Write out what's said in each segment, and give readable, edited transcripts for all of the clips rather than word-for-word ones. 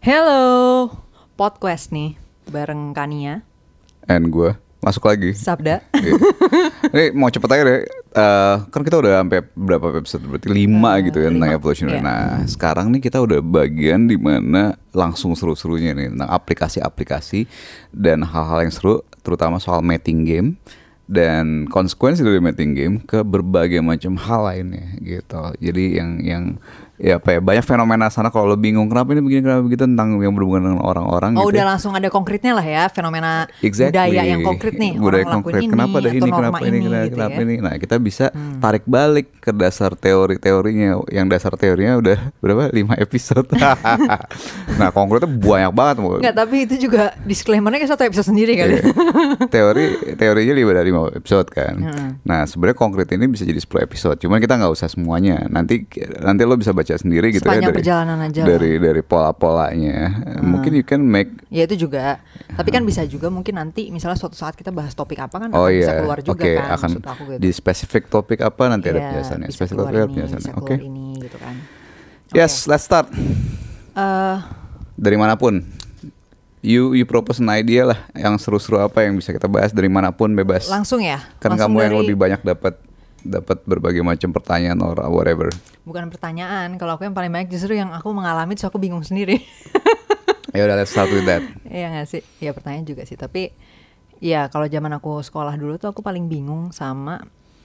Hello, podcast nih bareng Kania. And gue masuk lagi. Sabda. Ini mau cepet aja deh. Kan kita udah sampai berapa episode? Berarti 5 gitu ya tentang evolutionary. Yeah. Nah sekarang nih kita udah bagian dimana langsung seru-serunya nih tentang aplikasi-aplikasi dan hal-hal yang seru, terutama soal mating game dan konsekuensi dari mating game ke berbagai macam hal lainnya gitu. Jadi yang ya apa ya, banyak fenomena sana kalau lo bingung kenapa ini begini kenapa begitu tentang yang berhubungan dengan orang-orang. Oh gitu udah ya. langsung ada konkretnya lah ya, fenomena budaya yang konkret nih. Budaya orang konkret, ini, kenapa ada ini, kenapa ini, gitu kenapa ya. ini. Nah kita bisa tarik balik ke dasar teori-teorinya. Yang dasar teorinya udah berapa? 5 episode. Nah konkretnya banyak banget. Enggak, tapi itu juga disclaimernya kayak 1 episode sendiri kali. Teorinya lebih dari 5 episode kan. Nah sebenarnya konkret ini bisa jadi 10 episode. Cuman kita nggak usah semuanya. Nanti lo bisa baca sendiri gitu sepanjang ya perjalanan aja dari pola-polanya. Mungkin you can make. Ya itu juga. Tapi kan bisa juga mungkin nanti misalnya suatu saat kita bahas topik apa kan Oh akan iya, bisa keluar juga kan. akan Maksud aku gitu. di spesifik topik apa nanti ada Iya, penjelasannya. bisa Spesifik keluar topik ada ini, penjelasannya. bisa Oke. keluar ini gitu kan. Yes, let's start. Eh, Dari manapun. You propose an idea lah yang seru-seru apa yang bisa kita bahas dari manapun bebas. langsung ya. Kan Langsung kamu yang dari- lebih banyak dapat berbagai macam pertanyaan or whatever. Bukan pertanyaan, kalau aku yang paling banyak justru yang aku mengalami terus aku bingung sendiri. Ya udah, let's start with that. Iya gak sih? Ya pertanyaan juga sih. Tapi ya kalau zaman aku sekolah dulu tuh aku paling bingung sama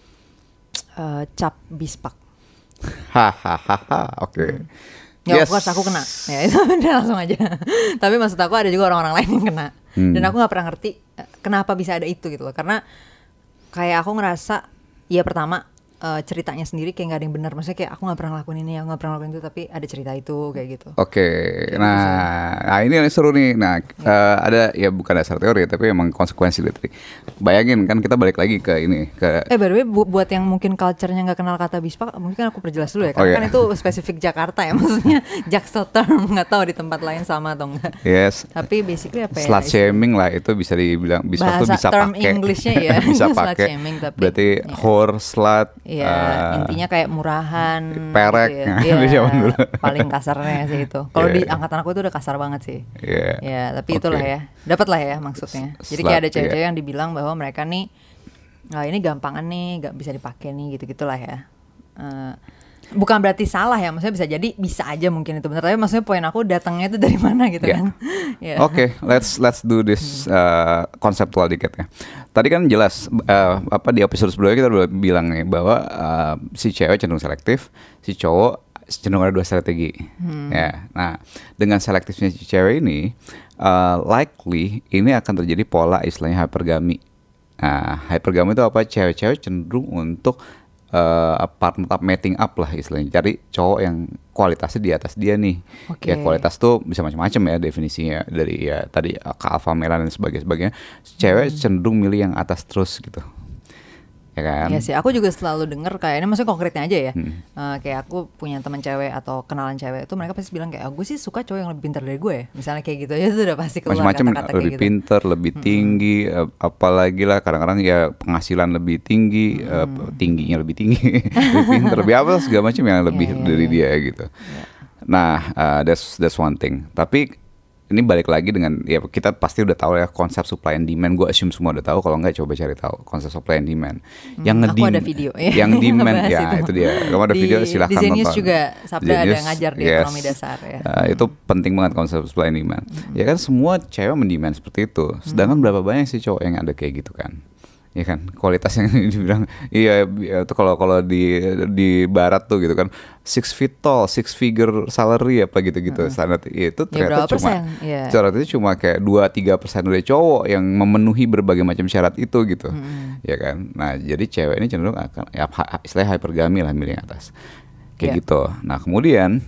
cap bispak. Hahaha. Oke. Ya of course aku kena. Ya itu udah langsung aja. Tapi maksud aku ada juga orang-orang lain yang kena. Dan aku gak pernah ngerti kenapa bisa ada itu gitu loh. Karena kayak aku ngerasa ya pertama ceritanya sendiri kayak gak ada yang benar. Maksudnya kayak aku gak pernah ngelakuin ini, aku gak pernah ngelakuin itu, tapi ada cerita itu kayak gitu. Oke, nah ini yang seru nih. Nah, ada ya bukan dasar teori tapi emang konsekuensi dari. Bayangin kan kita balik lagi ke ini ke. By the way, buat yang mungkin culture-nya nggak kenal kata bispak, mungkin aku perjelas dulu ya. Karena Oh, iya. kan itu spesifik Jakarta ya, maksudnya Jaksel term, nggak tahu di tempat lain sama atau enggak. Yes. Tapi basically apa ya? Slut shaming lah itu bisa dibilang bispak tuh Bahasa bisa term pakai. English-nya ya, bisa slut pakai. shaming, tapi Berarti ya. whore, slut. Iya, intinya kayak murahan, perek, gitu di ya. zaman dulu. Paling kasarnya sih itu. Kalau Iya. di angkatan aku itu udah kasar banget sih. Iya. Ya, tapi Oke. itulah ya, dapat lah ya maksudnya. Jadi Slut, kayak ada cewek-cewek iya. yang dibilang bahwa mereka nih, ini gampangan nih, nggak bisa dipakai nih, gitu-gitulah ya. Bukan berarti salah ya, maksudnya bisa jadi bisa aja mungkin itu benar. Tapi maksudnya poin aku datangnya itu dari mana gitu Yeah. kan? Ya. Oke, let's do this konseptual dikit ya. Tadi kan jelas apa di episode sebelumnya kita udah bilang nih bahwa si cewek cenderung selektif, si cowok cenderung ada 2 strategi. Ya, nah dengan selektifnya si cewek ini, likely ini akan terjadi pola istilahnya hypergamy. Nah, hypergamy itu apa? Cewek-cewek cenderung untuk partner mating up lah istilahnya, cari cowok yang kualitasnya di atas dia nih. Oke. Ya kualitas tuh bisa macam-macam ya definisinya, dari ya tadi ke alpha male dan sebagainya. Cewek cenderung milih yang atas terus gitu, ya kan? Iya sih, aku juga selalu denger kayak ini maksudnya konkretnya aja ya. Kayak aku punya teman cewek atau kenalan cewek itu mereka pasti bilang kayak gue sih suka cowok yang lebih pintar dari gue. Misalnya kayak gitu aja itu udah pasti keluar Macam-macam, kata-kata kayak lebih gitu. pinter, lebih tinggi, apalagi lah kadang-kadang ya penghasilan lebih tinggi, tingginya lebih tinggi, lebih pinter, lebih apa segala macam yang lebih Iya, dari iya. dia gitu. Nah, that's one thing. Tapi ini balik lagi dengan ya kita pasti udah tahu ya konsep supply and demand. Gue assume semua udah tahu. Kalau nggak coba cari tahu konsep supply and demand. Aku ada video ya. Yang demand Ngebahas ya itu dia. Kamu ada video silahkan di Zenius nonton. juga Sabda ada Zenius, ngajar di yes. ekonomi dasar ya. Itu penting banget konsep supply and demand. Ya kan semua cewek mendemand seperti itu. Sedangkan berapa banyak sih cowok yang ada kayak gitu kan? Ya kan kualitas yang dibilang iya itu kalau di barat tuh gitu kan 6 feet tall, 6 figure salary apa gitu-gitu standar itu ternyata berapa cuma persen? Iya. syarat itu cuma kayak 2-3% dari cowok yang memenuhi berbagai macam syarat itu gitu. Ya kan. Nah, jadi cewek ini cenderung akan ya istilahnya hypergamy lah, milih yang atas. Kayak Iya. gitu. Nah, kemudian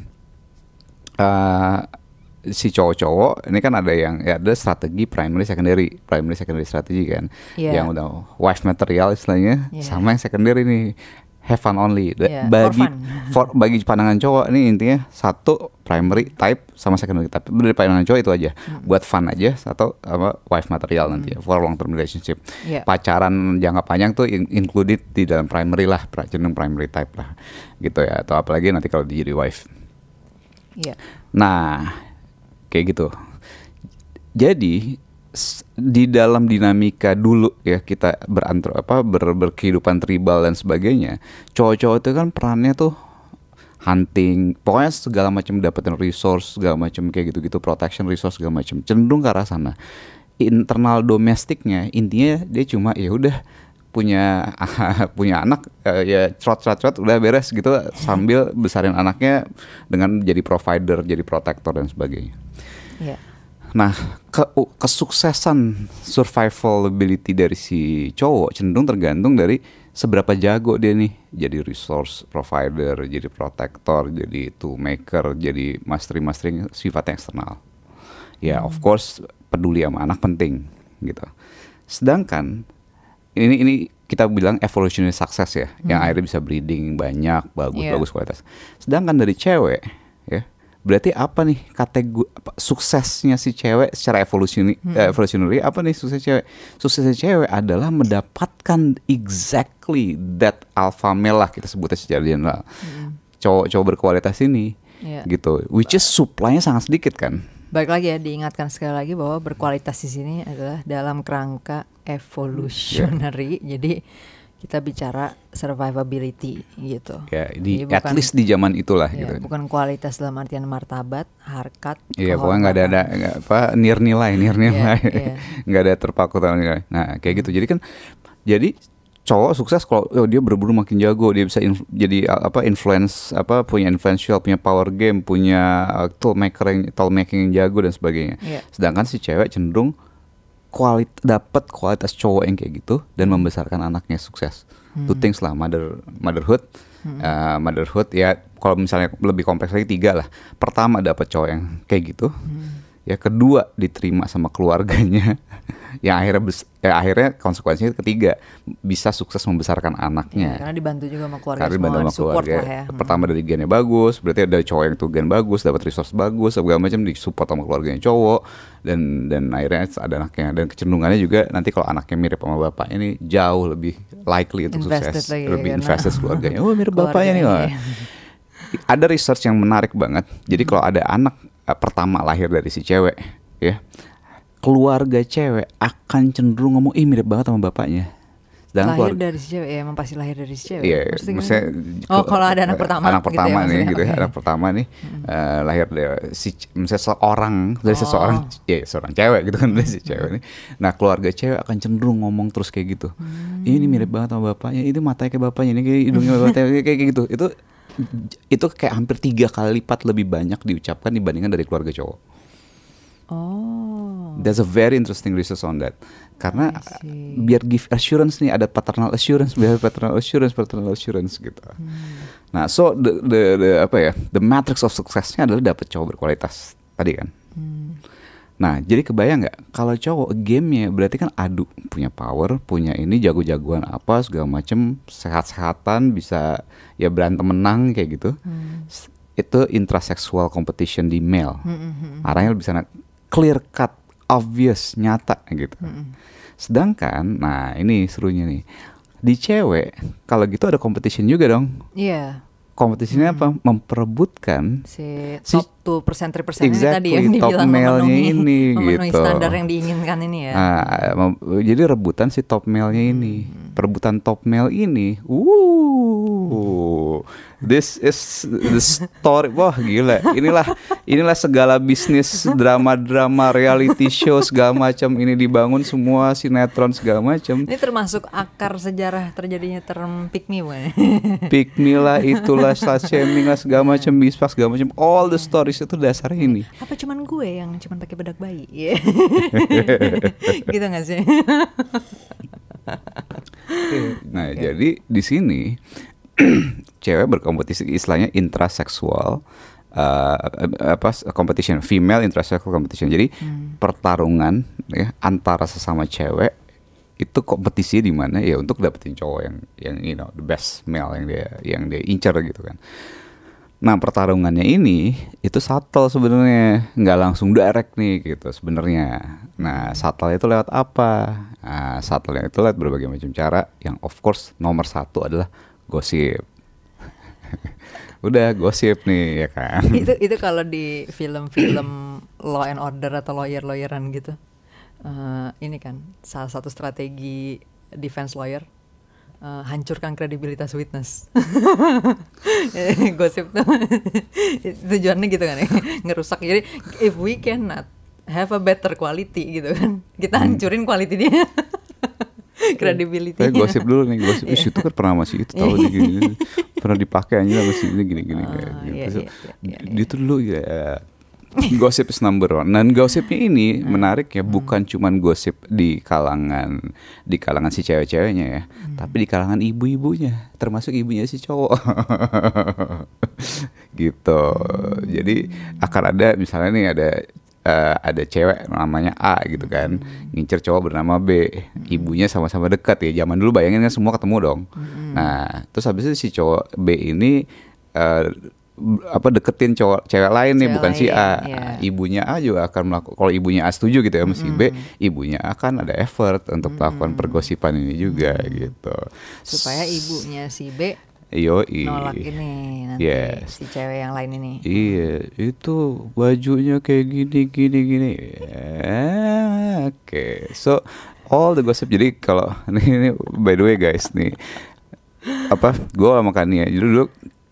si cowok-cowok ini kan ada yang ya ada strategi primary secondary strategi kan, Iya. yang udah wife material istilahnya, Iya. sama yang secondary nih have fun only. Iya, Bagi for bagi pandangan cowok ini intinya satu primary type sama secondary type. Dari pandangan cowok itu aja, buat fun aja, atau apa wife material nanti ya, for long term relationship. Iya. Pacaran jangka panjang tuh included di dalam primary lah, cenderung primary type lah gitu ya, atau apalagi nanti kalau dia jadi wife. Iya. Nah, kayak gitu. Jadi di dalam dinamika dulu ya kita berkehidupan tribal dan sebagainya, cowok-cowok itu kan perannya tuh hunting, pokoknya segala macam dapetin resource, segala macam kayak gitu-gitu, protection resource segala macam, cenderung ke arah sana. Internal domestiknya intinya dia cuma ya udah punya punya anak ya trot udah beres gitu, sambil besarin anaknya dengan jadi provider, jadi protector dan sebagainya. Yeah. Nah, kesuksesan survivability dari si cowok cenderung tergantung dari seberapa jago dia nih jadi resource provider, jadi protector, jadi toolmaker, jadi mastering sifatnya eksternal. Ya, of course peduli sama anak penting gitu. Sedangkan ini kita bilang evolutionary success ya, yang akhirnya bisa breeding banyak, bagus kualitas. Sedangkan dari cewek ya, berarti apa nih kategori suksesnya si cewek secara evolutionary apa nih sukses cewek? Suksesnya cewek adalah mendapatkan exactly that alpha male lah, kita sebutnya secara general. Cowok berkualitas ini gitu, which is supply-nya sangat sedikit kan. Baik lagi ya, diingatkan sekali lagi bahwa berkualitas di sini adalah dalam kerangka evolutionary. Jadi kita bicara survivability gitu. Ya, at least di zaman itulah ya, gitu. Bukan kualitas dalam artian martabat, harkat. Iya, pokoknya nggak ada nilai, nggak ada terpaku sama nilai. Nah, kayak gitu. Jadi cowok sukses kalau dia berburu makin jago, dia bisa jadi influence, punya influential, punya power game, punya tool making yang jago dan sebagainya. Yeah. Sedangkan si cewek cenderung dapat kualitas cowok yang kayak gitu dan membesarkan anaknya sukses. Two things lah, motherhood ya, kalau misalnya lebih kompleks lagi 3 lah. Pertama dapat cowok yang kayak gitu. Ya, kedua diterima sama keluarganya. Yang akhirnya konsekuensinya ketiga bisa sukses membesarkan anaknya. Ya, karena dibantu juga sama keluarga, support lah ya. Pertama dari gennya bagus, berarti ada cowok yang tuh gen bagus, dapat resource bagus, segala macam disupport sama keluarganya cowok, dan akhirnya ada anaknya. Dan kecenderungannya juga nanti kalau anaknya mirip sama bapaknya ini jauh lebih likely untuk sukses, lebih invested keluarganya. Oh, mirip bapaknya nih. Ada research yang menarik banget. Jadi kalau ada anak pertama lahir dari si cewek, ya, keluarga cewek akan cenderung ngomong mirip banget sama bapaknya. Lahir dari si cewek ya, emang pasti lahir dari si cewek. Iya, maksudnya kalau ada anak pertama. Anak pertama gitu nih, gitu ya, anak pertama nih lahir dari misalnya seorang cewek gitu kan, dari si cewek nih. Nah, keluarga cewek akan cenderung ngomong terus kayak gitu. Ini mirip banget sama bapaknya, ini matanya kayak bapaknya, ini kayak hidungnya bapaknya, kayak gitu. Itu kayak hampir 3 kali lipat lebih banyak diucapkan dibandingkan dari keluarga cowok. There's a very interesting research on that. Karena biar give assurance nih, ada paternal assurance gitu. Nah, so the matrix of successnya adalah dapat cowok berkualitas tadi kan. Nah, jadi kebayang nggak kalau cowok gamenya berarti kan adu, punya power, punya ini jago-jagoan apa segala macem, sehat-sehatan, bisa ya berantem menang kayak gitu. Itu intraseksual competition di male. Arahnya lebih sana, clear cut, obvious, nyata gitu. Sedangkan, nah ini serunya nih, di cewek kalau gitu ada competition juga dong. Iya. Kompetisinya apa? Memperebutkan si top 2%, 3% tadi yang top dibilang male-nya ini memenuhi gitu. standar yang diinginkan ini ya. Nah, jadi rebutan si top male-nya ini. Perebutan top male ini. This is the story. Wah, gila. Inilah segala bisnis, drama-drama, reality show segala macam ini dibangun semua, sinetron segala macam. Ini termasuk akar sejarah terjadinya term pick me bukan? Pick me lah, itulah slut shaming lah segala macam, bispak segala macam. All the stories itu dasarnya ini. Apa cuman gue yang cuman pakai bedak bayi? Yeah. Gitu nggak sih? Nah, jadi di sini cewek berkompetisi, istilahnya intraseksual competition, female intraseksual competition. Jadi pertarungan ya antara sesama cewek itu kompetisi di mana ya untuk dapetin cowok yang the best male yang dia incer gitu kan. Nah, pertarungannya ini itu subtle sebenarnya, nggak langsung direct nih gitu sebenarnya. Nah, subtle itu lewat apa? Nah, subtle itu lewat berbagai macam cara. Yang of course nomor 1 adalah gosip. Udah gosip nih ya kan. Itu kalau di film-film law and order atau lawyeran gitu. Ini kan salah satu strategi defense lawyer, hancurkan kredibilitas witness. Gosip tuh tujuannya gitu kan ya, ngerusak. Jadi if we cannot have a better quality gitu kan, kita hancurin quality dia. Credibility. Gosip dulu nih, gosip itu kan pernah masih itu tahu gini, pernah dipakai aja masih ini gini gitu. Dia tuh dulu ya. Gosip is number one. Dan gosipnya ini menarik ya, bukan cuman gosip di kalangan si cewek-ceweknya ya, tapi di kalangan ibu-ibunya, termasuk ibunya si cowok. Gitu. Jadi akan ada misalnya nih ada cewek namanya A gitu kan, ngincer cowok bernama B, ibunya sama-sama dekat ya. Zaman dulu bayangin kan semua ketemu dong. Nah, terus habis itu si cowok B ini deketin cewek lain nih, bukan si A. Ibunya A juga akan melakukan, kalau ibunya A setuju gitu ya sama si B, ibunya akan ada effort untuk melakukan pergosipan ini juga gitu. Supaya ibunya si B Yoi. nolak ini nanti si cewek yang lain ini. Iya, itu bajunya kayak gini. Oke. So all the gossip. Jadi kalau ini by the way guys nih, gue sama Kania dulu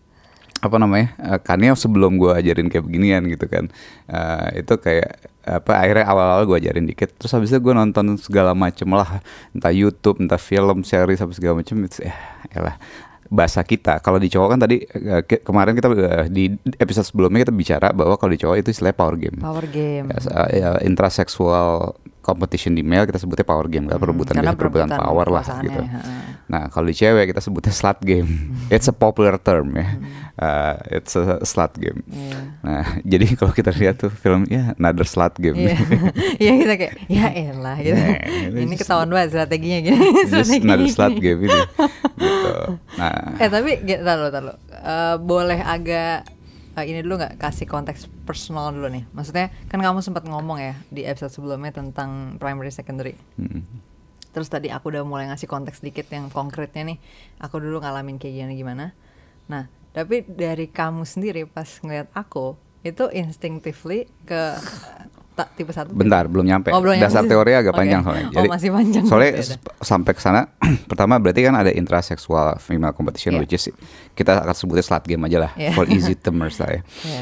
Kania sebelum gue ajarin kayak beginian gitu kan, itu kayak akhirnya awal-awal gue ajarin dikit, terus habis itu gue nonton segala macem lah, entah YouTube, entah film, series, apa segala macem. Elah bahasa kita. Kalau di cowok kan tadi kemarin kita di episode sebelumnya kita bicara bahwa kalau di cowok itu istilahnya power game. Intraseksual competition di male kita sebutnya power game, perebutan power lah gitu. Nah kalau di cewek kita sebutnya slut game. It's a popular term ya. It's a slut game. Nah jadi kalau kita lihat tuh film another slut game. Iya kita kayak ya elah gitu. Ini ketahuan banget strateginya gitu. Another slut game ini. Gitu. Nah. Tapi taruh. Boleh agak ini dulu nggak, kasih konteks personal dulu nih. Maksudnya kan kamu sempat ngomong ya di episode sebelumnya tentang primary secondary. Terus tadi aku udah mulai ngasih konteks dikit yang konkretnya nih. Aku dulu ngalamin kayak gimana. Nah, tapi dari kamu sendiri pas ngeliat aku itu instinctively ke tipe 1. Bentar, belum nyampe. Dasar teori agak panjang soalnya. Jadi, masih panjang. Soalnya sampai ke sana pertama berarti kan ada intraseksual female competition, which is kita akan sebutnya slut game aja lah, for easy terms lah ya.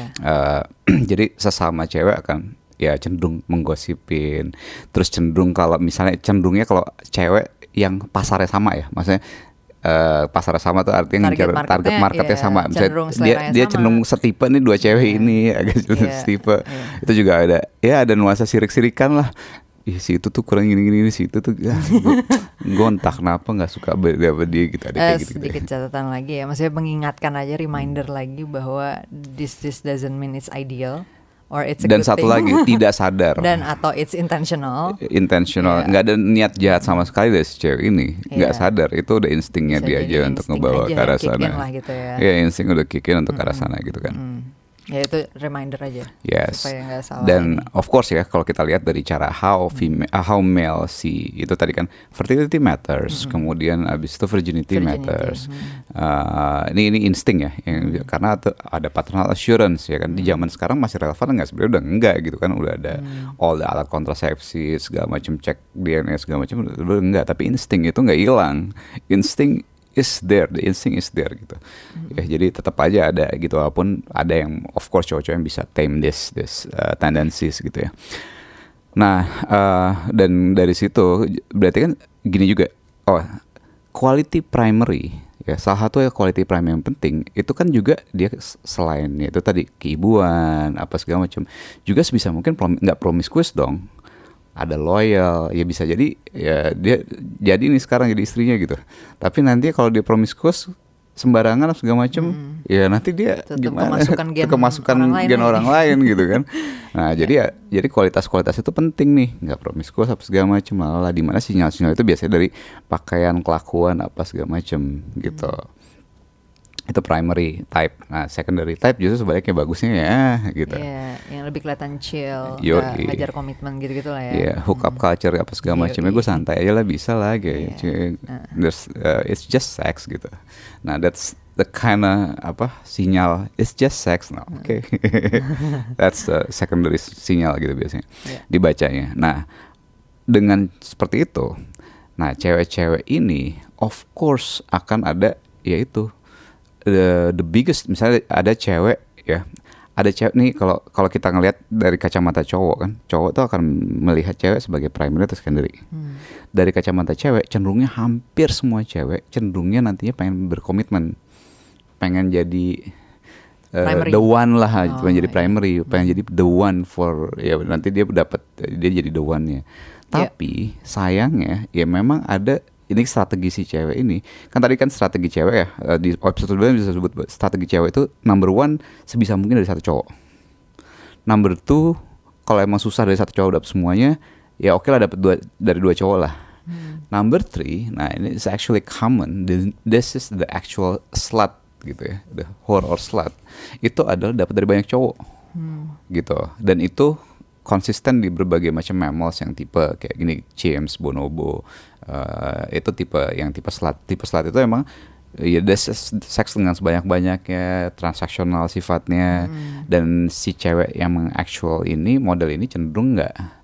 Jadi sesama cewek akan cenderung menggosipin, terus cenderungnya kalau cewek yang pasarnya sama ya, maksudnya pasar sama tuh artinya target marketnya sama. Misalnya dia cenderung setipe nih dua cewek ini agak setipe. Itu juga ada nuansa sirik-sirikan lah. Si itu tuh kurang gini, si itu tuh gue entah kenapa nggak suka sama dia gitu. Ada kayak gitu. Sedikit catatan lagi ya, maksudnya mengingatkan aja, reminder lagi bahwa this doesn't mean it's ideal. Or it's a dan good satu thing. Lagi tidak sadar atau it's intentional, nggak ada niat jahat sama sekali dari si cewek ini, nggak sadar, itu udah instingnya dia aja untuk ngebawa ke arah sana gitu ya. Insting udah kick in untuk ke arah sana gitu kan. Ya itu reminder aja supaya nggak salah. Dan of course ya, kalau kita lihat dari cara how male itu tadi kan fertility matters, kemudian abis itu virginity matters. Ini insting ya, karena ada paternal assurance ya kan. Di zaman sekarang masih relevan nggak? Sebenarnya udah enggak gitu kan, udah ada all the alat kontrasepsi segala macam, cek DNA segala macam udah enggak. Tapi insting itu nggak hilang. Insting is there, the instinct is there gitu. Ya, jadi tetap aja ada gitu, walaupun ada yang of course cowok-cowok yang bisa tame this tendencies gitu ya. Nah, dan dari situ berarti kan gini juga. Quality primary ya, salah satu quality primary yang penting itu kan juga dia selain itu tadi keibuan apa segala macam, juga sebisa mungkin nggak promiscuous dong. Ada loyal, ya bisa jadi ya dia jadi nih sekarang jadi istrinya gitu. Tapi nanti kalau dia promiscuous sembarangan segala macem, ya nanti dia tetap gimana? Kemasukan gen orang lain gitu kan. Nah jadi kualitas itu penting nih, nggak promiscuous apa segala macem. Malah di mana sinyal-sinyal itu biasanya dari pakaian, kelakuan apa segala macem gitu. Itu primary type. Nah, secondary type justru sebaliknya bagusnya ya gitu. Yang lebih kelihatan chill, ngajar komitmen gitu-gitu lah ya. Hook up culture apa segala macamnya gue santai aja lah, bisa lah kayak it's just sex gitu. Nah, that's the kind of sinyal it's just sex now, okay. That's the secondary sinyal gitu biasanya dibacanya. Nah, dengan seperti itu, nah cewek-cewek ini of course akan ada yaitu the biggest, misalnya ada cewek ya. Ada cewek nih, kalau kita ngelihat dari kacamata cowok kan, cowok tuh akan melihat cewek sebagai primary atau secondary. Dari kacamata cewek, cenderungnya hampir semua cewek cenderungnya nantinya pengen berkomitmen, pengen jadi the one lah, pengen jadi primary, pengen jadi the one for ya nanti dia jadi the one-nya. Tapi sayangnya ya memang ada ini strategi si cewek ini. Kan tadi kan strategi cewek ya, di episode sebelumnya bisa sebut strategi cewek itu number 1 sebisa mungkin dari satu cowok. Number 2, kalau emang susah dari satu cowok dapet semuanya, ya oke lah dapet dari dua cowok lah. Number 3, nah ini is actually common, this is the actual slut gitu ya, the whore or slut. Itu adalah dapat dari banyak cowok gitu. Dan itu konsisten di berbagai macam mammals yang tipe kayak gini, chimps, bonobo, itu tipe slut. Tipe slut itu emang ya seks dengan sebanyak-banyaknya, transaksional sifatnya, dan si cewek yang actual ini, model ini cenderung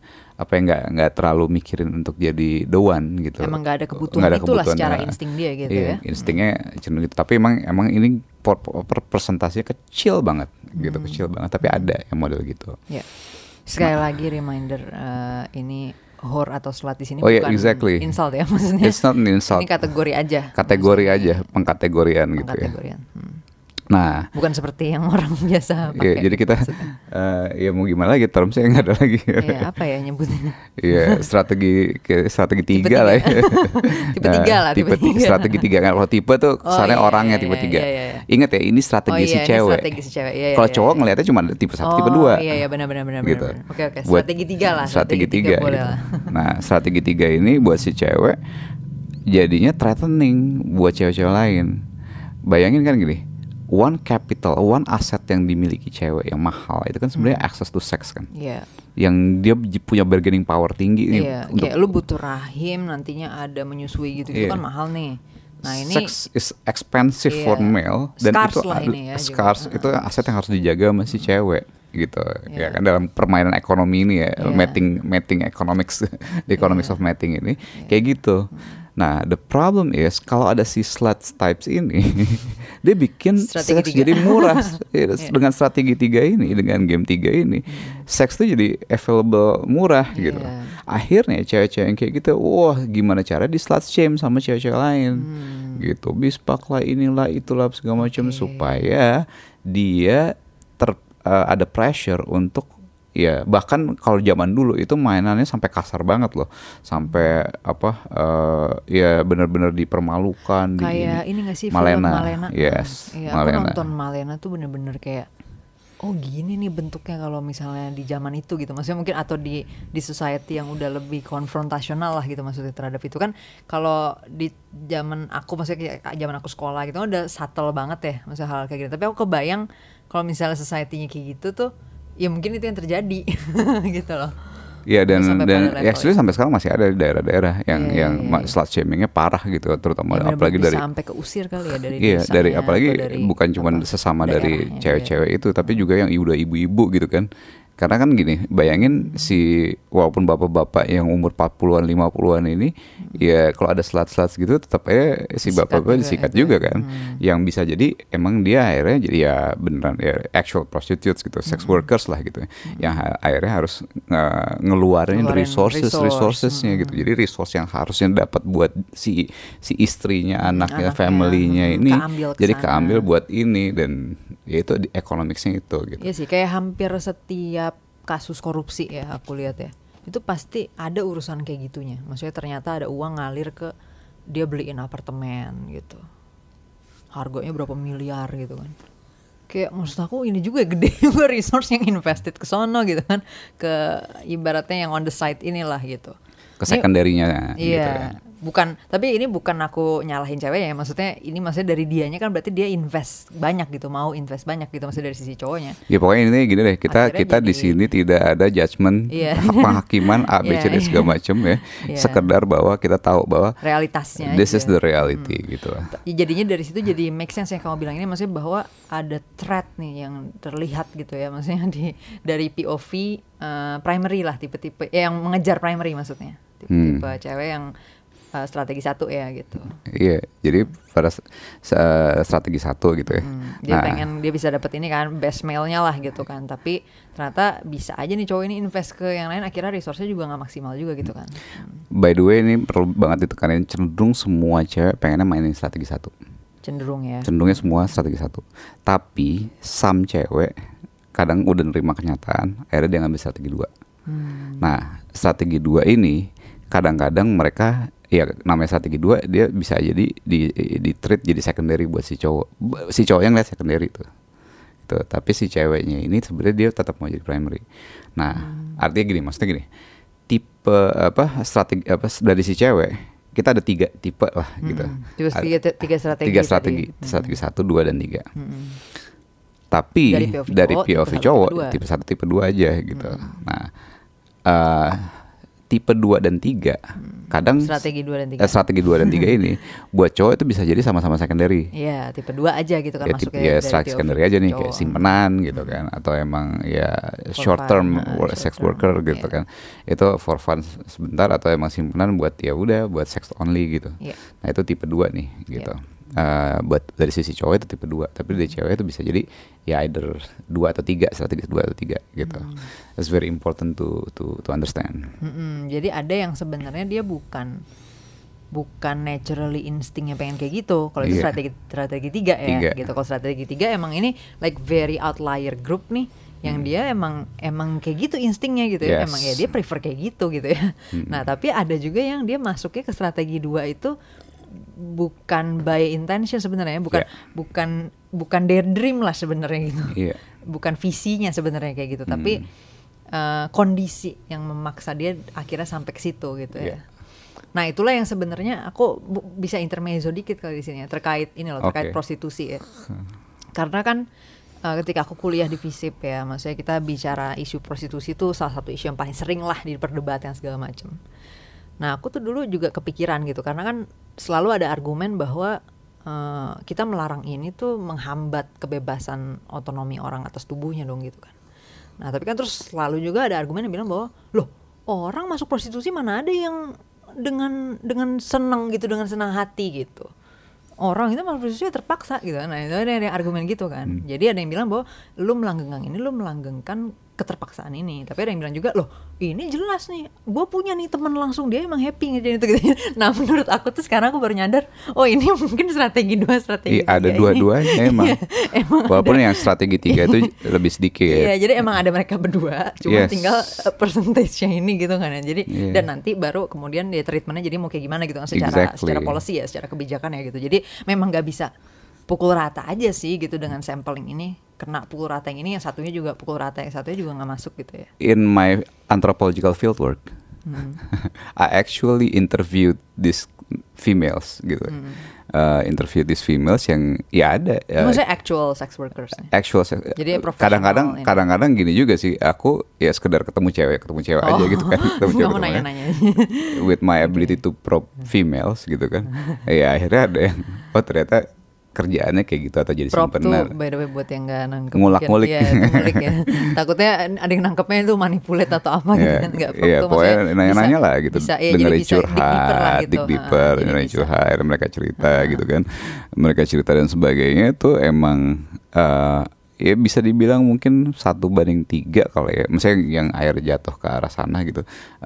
nggak terlalu mikirin untuk jadi the one gitu. Emang nggak ada kebutuhan itulah secara insting dia gitu ya. Instingnya cenderung gitu. Tapi emang ini persentasinya kecil banget gitu, kecil banget. Tapi ada yang model gitu. Yeah. Sekali lagi reminder, ini whore atau slut di sini bukan insult ya, maksudnya. It's not an insult. Ini kategori aja. Kategori aja, pengkategorian gitu ya. Nah, bukan seperti yang orang biasa pakai. Iya, jadi kita ya mau gimana lagi, termsnya nggak ada lagi. Iya, apa ya nyebutnya? Iya, strategi 3 lah ya. Tipe 3 lah. Strategi 3 kan, kalau tipe tuh kesannya orangnya tipe 3. Iya. Ingat ya, ini strategi si cewek. Kalau cowok ngelihatnya cuma tipe 1, tipe 2. Iya, benar. Gitu. Oke, strategi 3 lah. Strategi 3 boleh lah. Nah, strategi 3 ini buat si cewek jadinya threatening buat cewek-cewek lain. Bayangin kan gini, one asset yang dimiliki cewek yang mahal itu kan sebenarnya access to sex kan. Yang dia punya bargaining power tinggi nih. Kayak lu butuh rahim, nantinya ada menyusui gitu kan mahal nih. Nah, ini sex is expensive for male, dan itu scarce, itu aset yang harus dijaga sama si cewek gitu. Ya kan dalam permainan ekonomi ini ya, mating economics, the economics of mating ini kayak gitu. Nah, the problem is kalau ada si slut types ini, dia bikin seks jadi murah. Dengan strategi 3 ini, dengan game 3 ini, seks tuh jadi available murah gitu. Akhirnya cewek-cewek yang kayak gitu, wah gimana cara di slut shame sama cewek-cewek lain gitu. Bispak lah, inilah, itulah segala macam supaya dia ada pressure untuk ya, bahkan kalau zaman dulu itu mainannya sampai kasar banget loh, sampai ya benar-benar dipermalukan. Kayak ini nggak sih, Malena. film Malena? Yes, Iya, Malena. aku nonton Malena tuh bener-bener kayak, oh gini nih bentuknya kalau misalnya di zaman itu gitu. Maksudnya mungkin atau di society yang udah lebih konfrontasional lah gitu, maksudnya terhadap itu kan. Kalau di zaman aku, maksudnya kayak zaman aku sekolah gitu udah subtle banget ya, maksudnya hal kayak gitu. Tapi aku kebayang kalau misalnya society-nya kayak gitu tuh, ya mungkin itu yang terjadi gitu loh. Iya, dan actually sampai sekarang masih ada di daerah-daerah yang slut shamingnya parah gitu, terutama ya, apalagi dari sampai keusir kali ya dari iya, dari apalagi bukan cuma sesama dari cewek-cewek itu, tapi juga yang ibu-ibu gitu kan. Karena kan gini, bayangin walaupun bapak-bapak yang umur 40-an, 50-an ini, ya kalau ada slut-slut gitu tetap aja si bapak-bapak disikat juga kan. Yang bisa jadi emang dia akhirnya jadi ya beneran ya actual prostitutes gitu, sex workers lah gitu. Yang akhirnya harus ngeluarin resourcesnya gitu. Jadi resource yang harusnya dapat buat si istrinya, anaknya, family-nya ini jadi keambil buat ini, dan ya itu di economicsnya itu gitu. Iya sih, kayak hampir setiap kasus korupsi ya aku lihat ya, itu pasti ada urusan kayak gitunya. Maksudnya ternyata ada uang ngalir ke dia beliin apartemen gitu, harganya berapa miliar gitu kan. Kayak maksud aku ini juga gede juga resource yang invested ke sono gitu kan, ke ibaratnya yang on the side inilah gitu. Ke secondary-nya gitu kan. Bukan, tapi ini bukan aku nyalahin ceweknya ya, maksudnya dari dianya kan berarti dia invest banyak gitu, mau invest banyak gitu, maksudnya dari sisi cowoknya. Ya pokoknya ini gini deh, kita Akhirnya di sini tidak ada judgement, Iya. penghakiman A B C D segala macam ya. Iya. Sekedar bahwa kita tahu bahwa Realitasnya this aja. is the reality gitu lah. Jadinya dari situ jadi make sense yang kamu bilang ini, maksudnya bahwa ada threat nih yang terlihat gitu ya, maksudnya dari POV primary lah, tipe-tipe yang mengejar primary, maksudnya tipe-tipe cewek yang strategi satu ya gitu. Iya, jadi pada strategi satu gitu ya. Dia pengen dia bisa dapet ini kan, best male-nya lah gitu kan, tapi ternyata bisa aja nih cowok ini invest ke yang lain, akhirnya resource-nya juga nggak maksimal juga gitu kan. By the way, ini perlu banget ditekanin, cenderung semua cewek pengennya mainin strategi satu. Cenderungnya semua strategi satu. Tapi some cewek kadang udah nerima kenyataan, akhirnya dia ngambil strategi dua. Nah, strategi dua ini kadang-kadang mereka, ya namanya strategi dua, dia bisa jadi di treat jadi secondary buat si cowok. Si cowok yang lihat secondary tuh. Tapi si ceweknya ini sebenarnya dia tetap mau jadi primary. Nah, artinya gini, maksudnya gini. Tipe strategi dari si cewek, kita ada 3 tipe lah gitu. Tiga strategi. 3 strategi. Strategi 1, 2 dan 3. Tapi dari POV cowok tipe 1, tipe 2 aja gitu. Nah, tipe 2 dan 3 kadang strategi 2 dan 3. Strategi 2 dan 3 ini buat cowok itu bisa jadi sama-sama secondary. Iya, tipe 2 aja gitu kan, ya, masuknya ya dari strategi secondary aja nih, kayak simpenan gitu kan, atau emang ya short term sex worker gitu kan. Itu for fun sebentar, atau emang simpenan buat ya udah buat sex only gitu. Nah, itu tipe 2 nih gitu. Buat dari sisi cowok itu tipe 2, tapi dari cewek itu bisa jadi ya either 2 atau 3, strategi 2 atau 3 gitu. It's very important to understand. Jadi ada yang sebenarnya dia bukan naturally instingnya pengen kayak gitu. Kalau itu strategi 3 ya gitu. Kalau strategi 3 emang ini like very outlier group nih, yang dia emang kayak gitu instingnya gitu ya. Emang ya dia prefer kayak gitu ya. Nah, tapi ada juga yang dia masuknya ke strategi 2 itu bukan by intention sebenarnya, bukan their dream lah sebenarnya gitu. Bukan visinya sebenarnya kayak gitu, tapi kondisi yang memaksa dia akhirnya sampai ke situ gitu ya. Nah, itulah yang sebenarnya aku bisa intermezzo dikit kali di sini ya, terkait ini loh, terkait prostitusi ya. Karena kan ketika aku kuliah di FISIP ya, maksudnya kita bicara isu prostitusi itu salah satu isu yang paling sering lah diperdebatkan segala macam. Nah, aku tuh dulu juga kepikiran gitu, karena kan selalu ada argumen bahwa kita melarang ini tuh menghambat kebebasan otonomi orang atas tubuhnya dong gitu kan. Nah, tapi kan terus selalu juga ada argumen yang bilang bahwa loh, orang masuk prostitusi mana ada yang dengan senang gitu, dengan senang hati gitu. Orang itu masuk prostitusi terpaksa gitu. Nah, itu ada yang argumen gitu kan. Jadi ada yang bilang bahwa lu melanggengkan keterpaksaan ini. Tapi ada yang bilang juga, loh ini jelas nih, gue punya nih teman langsung, dia emang happy gitu. Nah, menurut aku tuh sekarang aku baru nyadar, oh ini mungkin strategi 2, strategi 3 ada dua-duanya emang. Walaupun yang strategi 3 itu lebih sedikit. Iya, jadi emang ada mereka berdua, cuma tinggal percentage-nya ini gitu kan ya. Jadi dan nanti baru kemudian dia treatmentnya jadi mau kayak gimana gitu kan, secara policy ya, secara kebijakan ya gitu. Jadi memang nggak bisa pukul rata aja sih gitu dengan sampling ini. Kena pukul rata yang ini, yang satunya juga pukul rata, yang satunya juga nggak masuk gitu ya. In my anthropological fieldwork, I actually interviewed these females gitu. Interview these females yang ya ada. Maksudnya actual sex workers. Jadi kadang-kadang gini juga sih, aku ya sekedar ketemu cewek aja gitu kan. Kamu nanya-nanya. With my ability to probe females gitu kan. Ya akhirnya ada yang ternyata kerjaannya kayak gitu, atau jadi prop simpenan. Tuh by the way buat yang nggak nangkep, ngulak-ngulik ya, takutnya ada yang nangkepnya itu manipulate atau apa gitu kan. Nggak, prop tuh pokoknya nanya-nanya lah gitu, dengerin curhat, dig deeper, dengerin curhat, mereka cerita gitu kan, mereka cerita dan sebagainya tuh emang ya bisa dibilang mungkin 1:3 kalau ya, misalnya yang air jatuh ke arah sana gitu,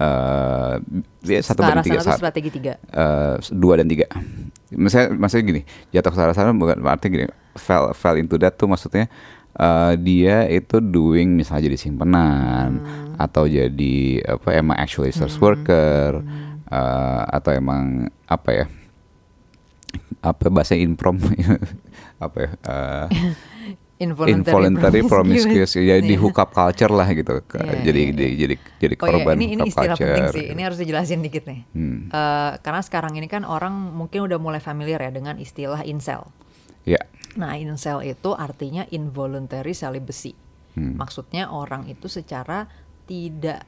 dia 1:3 strategi 3, 2 dan 3. Maksudnya gini, jatuh ke arah sana bukan artinya gini, fell into that tuh maksudnya dia itu doing misalnya jadi simpenan, atau jadi emang actually sex worker, atau emang bahasa improm involuntary promiscuous, ya di hookup culture lah gitu. Jadi korban ini hookup istilah culture. penting sih. Ini harus dijelasin dikit nih. Karena sekarang ini kan orang mungkin udah mulai familiar ya dengan istilah incel. Ya. Nah, incel itu artinya involuntary celibacy. Maksudnya orang itu secara tidak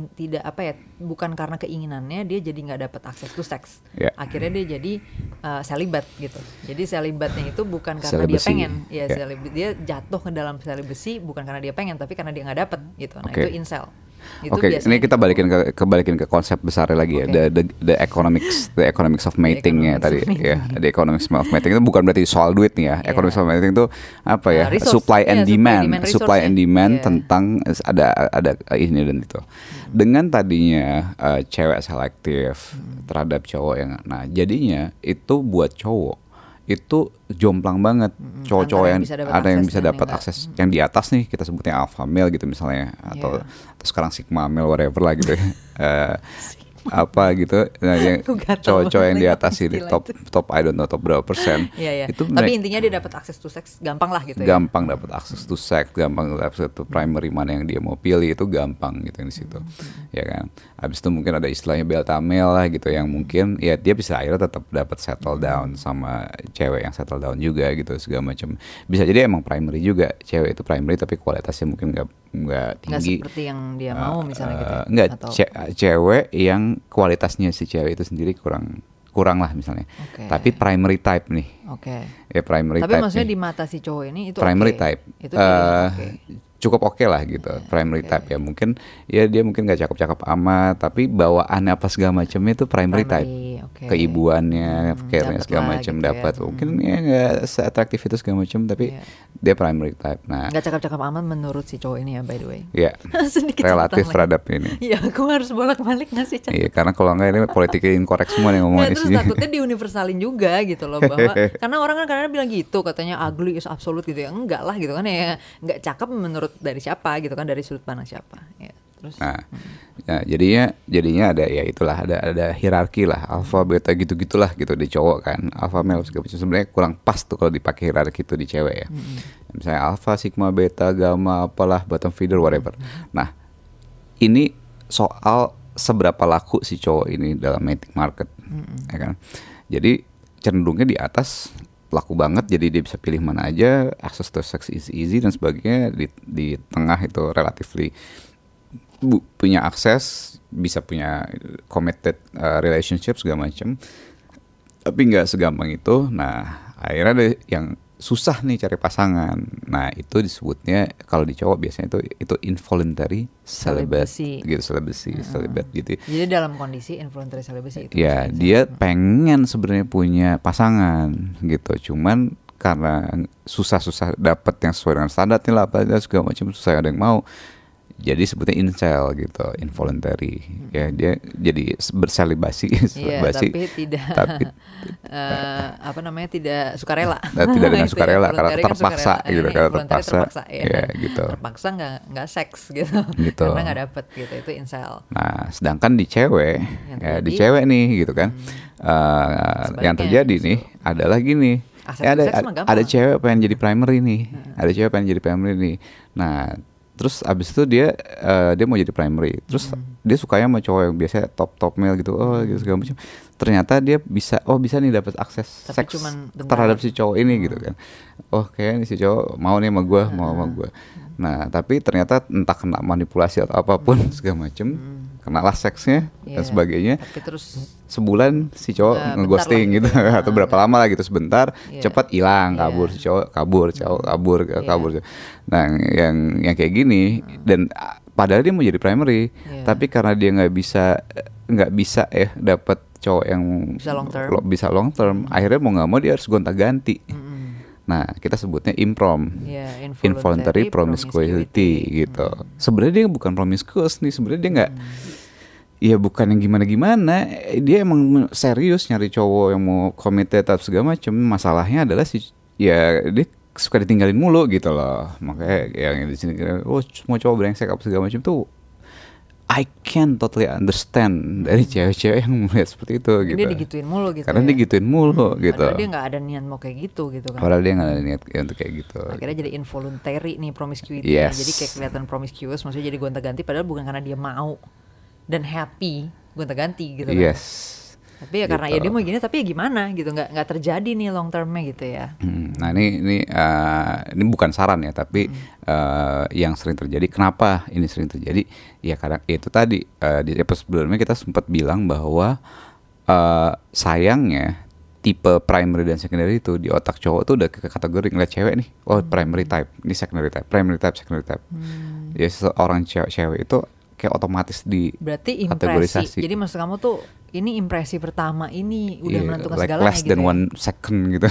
bukan karena keinginannya dia jadi nggak dapat akses to seks. Akhirnya dia jadi selibat gitu. Jadi selibatnya itu bukan karena dia pengen, dia jatuh ke dalam celibacy bukan karena dia pengen, tapi karena dia nggak dapat gitu. Nah itu incel. Oke, ini kita balikin ke konsep besarnya lagi ya, the economics of mating ya tadi ya. The economics of mating itu bukan berarti soal duit nih ya. Economics of mating itu apa ya? Supply and demand tentang ada ini dan itu. Dengan tadinya cewek selektif terhadap cowok yang, nah jadinya itu buat cowok itu jomplang banget. Cowok-cowok yang ada yang bisa dapat akses yang di atas nih, kita sebutnya alpha male gitu misalnya, atau sekarang sigma male whatever lah gitu. Apa gitu, nah yang cowok-cowok yang di atas ini top I don't know top berapa persen. Itu tapi intinya dia dapat akses to seks gampang lah gitu. Gampang dapat akses to seks, gampang dapat to primary mana yang dia mau pilih itu gampang gitu di situ. Ya kan. Habis itu mungkin ada istilahnya beta male lah gitu, yang mungkin ya dia bisa akhirnya tetap dapat settle down sama cewek yang settle down juga gitu segala macam. Bisa jadi emang primary juga, cewek itu primary tapi kualitasnya mungkin nggak tinggi. Nggak seperti yang dia mau misalnya gitu. Nggak, cewek yang kualitasnya si cewek itu sendiri kurang lah misalnya. Tapi primary type nih. Ya primary tapi type. Tapi maksudnya di mata si cowok ini itu primary type. Itu cukup oke lah gitu. Primary type ya mungkin ya dia mungkin nggak cakep-cakep amat, tapi bawaannya apa segala macamnya itu primary type. Keibuannya, care-nya segala macam gitu dapat. Mungkin ya nggak seatraktif itu segala macam, tapi dia primary type. Nah, nggak cakep-cakep amat menurut si cowok ini ya, by the way. Iya. Relatif terhadap ini. Iya, aku harus bolak-balik nggak sih? Iya, karena kalau nggak ini politik incorrect semua yang ngomong di sini. Terus takutnya diuniversalin juga gitu loh, bahwa karena orang kan kadang bilang gitu, katanya ugly is absolute gitu ya. Enggak lah gitu kan ya. Nggak cakep menurut dari siapa gitu kan, dari sudut pandang siapa. Ya. Terus, jadinya ada ya itulah ada hierarki lah, alpha beta gitu-gitulah gitu di cowok kan, alpha male segala macam. Sebenarnya kurang pas tuh kalau dipakai hierarki itu di cewek ya. Misalnya alpha, sigma, beta, gamma, apalah, bottom feeder, whatever. Nah, ini soal seberapa laku si cowok ini dalam mating market, ya kan? Jadi cenderungnya di atas laku banget, jadi dia bisa pilih mana aja, access to sex is easy dan sebagainya. Di tengah itu relatively punya akses, bisa punya committed relationship segala macam, tapi nggak segampang itu. Nah akhirnya ada yang susah nih cari pasangan. Nah itu disebutnya kalau di cowok biasanya itu involuntary celibacy gitu, celibate gitu. Jadi dalam kondisi involuntary celibacy itu ya dia pengen sebenarnya punya pasangan gitu, cuman karena susah dapet yang sesuai dengan standar nih lah, apa segala macam, susah ada yang mau. Jadi sebutnya incel gitu, involuntary. Ya dia jadi berselibasi, tapi tidak tidak sukarela. Tidak dengan sukarela, karena terpaksa gitu, terpaksa. Ya gitu. Terpaksa nggak seks gitu. Karena nggak dapet gitu, itu incel. Nah, sedangkan di cewek, di cewek nih gitu kan, yang terjadi nih adalah gini. Ada cewek pengen jadi primary nih, Nah, terus abis itu dia mau jadi primary, terus dia sukanya sama cowok yang biasanya top male gitu, gitu segala macam. Ternyata dia bisa nih dapat akses seks terhadap si cowok ini gitu kan. Kayaknya si cowok mau nih sama gue, mau sama gue. Nah tapi ternyata entah kena manipulasi atau apapun segala macam, kenalah seksnya dan sebagainya. Tapi terus sebulan si cowok ngeghosting gitu, atau berapa lama lah gitu, sebentar, cepat hilang, kabur si cowok, kabur. Nah yang kayak gini, dan padahal dia mau jadi primary, tapi karena dia nggak bisa dapat cowok yang bisa long term, akhirnya mau nggak mau dia harus gonta-ganti. Nah kita sebutnya involuntary promiscuity gitu. Sebenarnya dia bukan promiscuous nih, sebenarnya dia nggak, ya bukan yang gimana-gimana, dia emang serius nyari cowok yang mau committed atau segala macam. Masalahnya adalah dia suka ditinggalin mulu gitu loh. Makanya yang di sini semua cowok brengsek apa segala macam tuh I can totally understand dari cewek-cewek yang melihat seperti itu gitu. Dia digituin mulu gitu. Karena dia gituin mulu gitu. Padahal dia nggak ada niat mau kayak gitu kan. Padahal dia nggak ada niat untuk kayak gitu. Akhirnya jadi involuntary nih promiscuity. Yes. Jadi kayak kelihatan promiscuous, maksudnya jadi gonta-ganti padahal bukan karena dia mau dan happy gonta-ganti gitu kan. Yes. Tapi ya karena ya dia mau gini tapi ya gimana gitu, nggak terjadi nih long termnya gitu ya. Nah ini bukan saran ya, tapi yang sering terjadi. Kenapa ini sering terjadi? Ya kadang itu tadi di episode sebelumnya kita sempat bilang bahwa sayangnya tipe primary dan secondary itu di otak cowok tuh udah ke kategori ngeliat cewek nih, oh primary type, ini secondary type, primary type, secondary type. Ya seorang cewek itu kayak otomatis di berarti kategorisasi. Jadi maksud kamu tuh ini impresi pertama ini udah menentukan like segalanya less gitu than ya? 1 second gitu.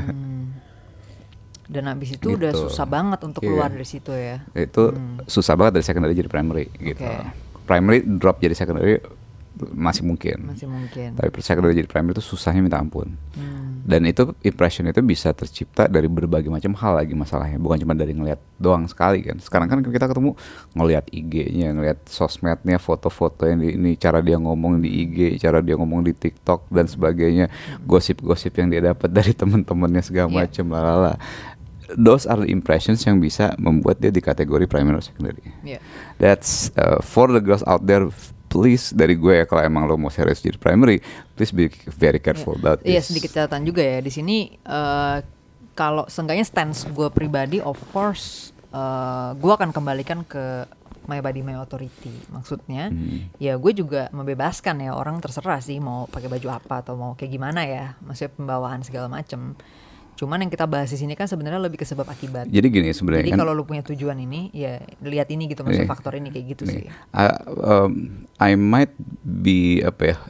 Dan habis itu gitu. udah susah banget untuk keluar dari situ ya. Itu susah banget dari secondary jadi primary gitu. Primary drop jadi secondary masih mungkin. Tapi secondary jadi primary itu susahnya minta ampun. Dan itu impression itu bisa tercipta dari berbagai macam hal lagi masalahnya, bukan cuma dari ngelihat doang sekali kan. Sekarang kan kita ketemu ngelihat IG-nya, ngelihat sosmednya, foto-foto yang ini, cara dia ngomong di IG, cara dia ngomong di TikTok dan sebagainya, gosip-gosip yang dia dapat dari teman-temannya segala macam lalala. Those are the impressions yang bisa membuat dia di kategori primary or secondary. That's for the girls out there. Please dari gue ya, kalau emang lo mau serius jadi primary, please be very careful about this. Iya, sedikit catatan juga ya di sini. Kalau seenggaknya stance gue pribadi, of course, gue akan kembalikan ke my body my authority. Maksudnya, ya gue juga membebaskan ya, orang terserah sih mau pakai baju apa atau mau kayak gimana ya, maksudnya pembawaan segala macem. Cuman yang kita bahas di sini kan sebenarnya lebih ke sebab akibat. Jadi gini sebenarnya. Jadi kan, kalau lu punya tujuan ini, ya lihat ini gitu, maksudnya faktor ini kayak gitu sih. I might be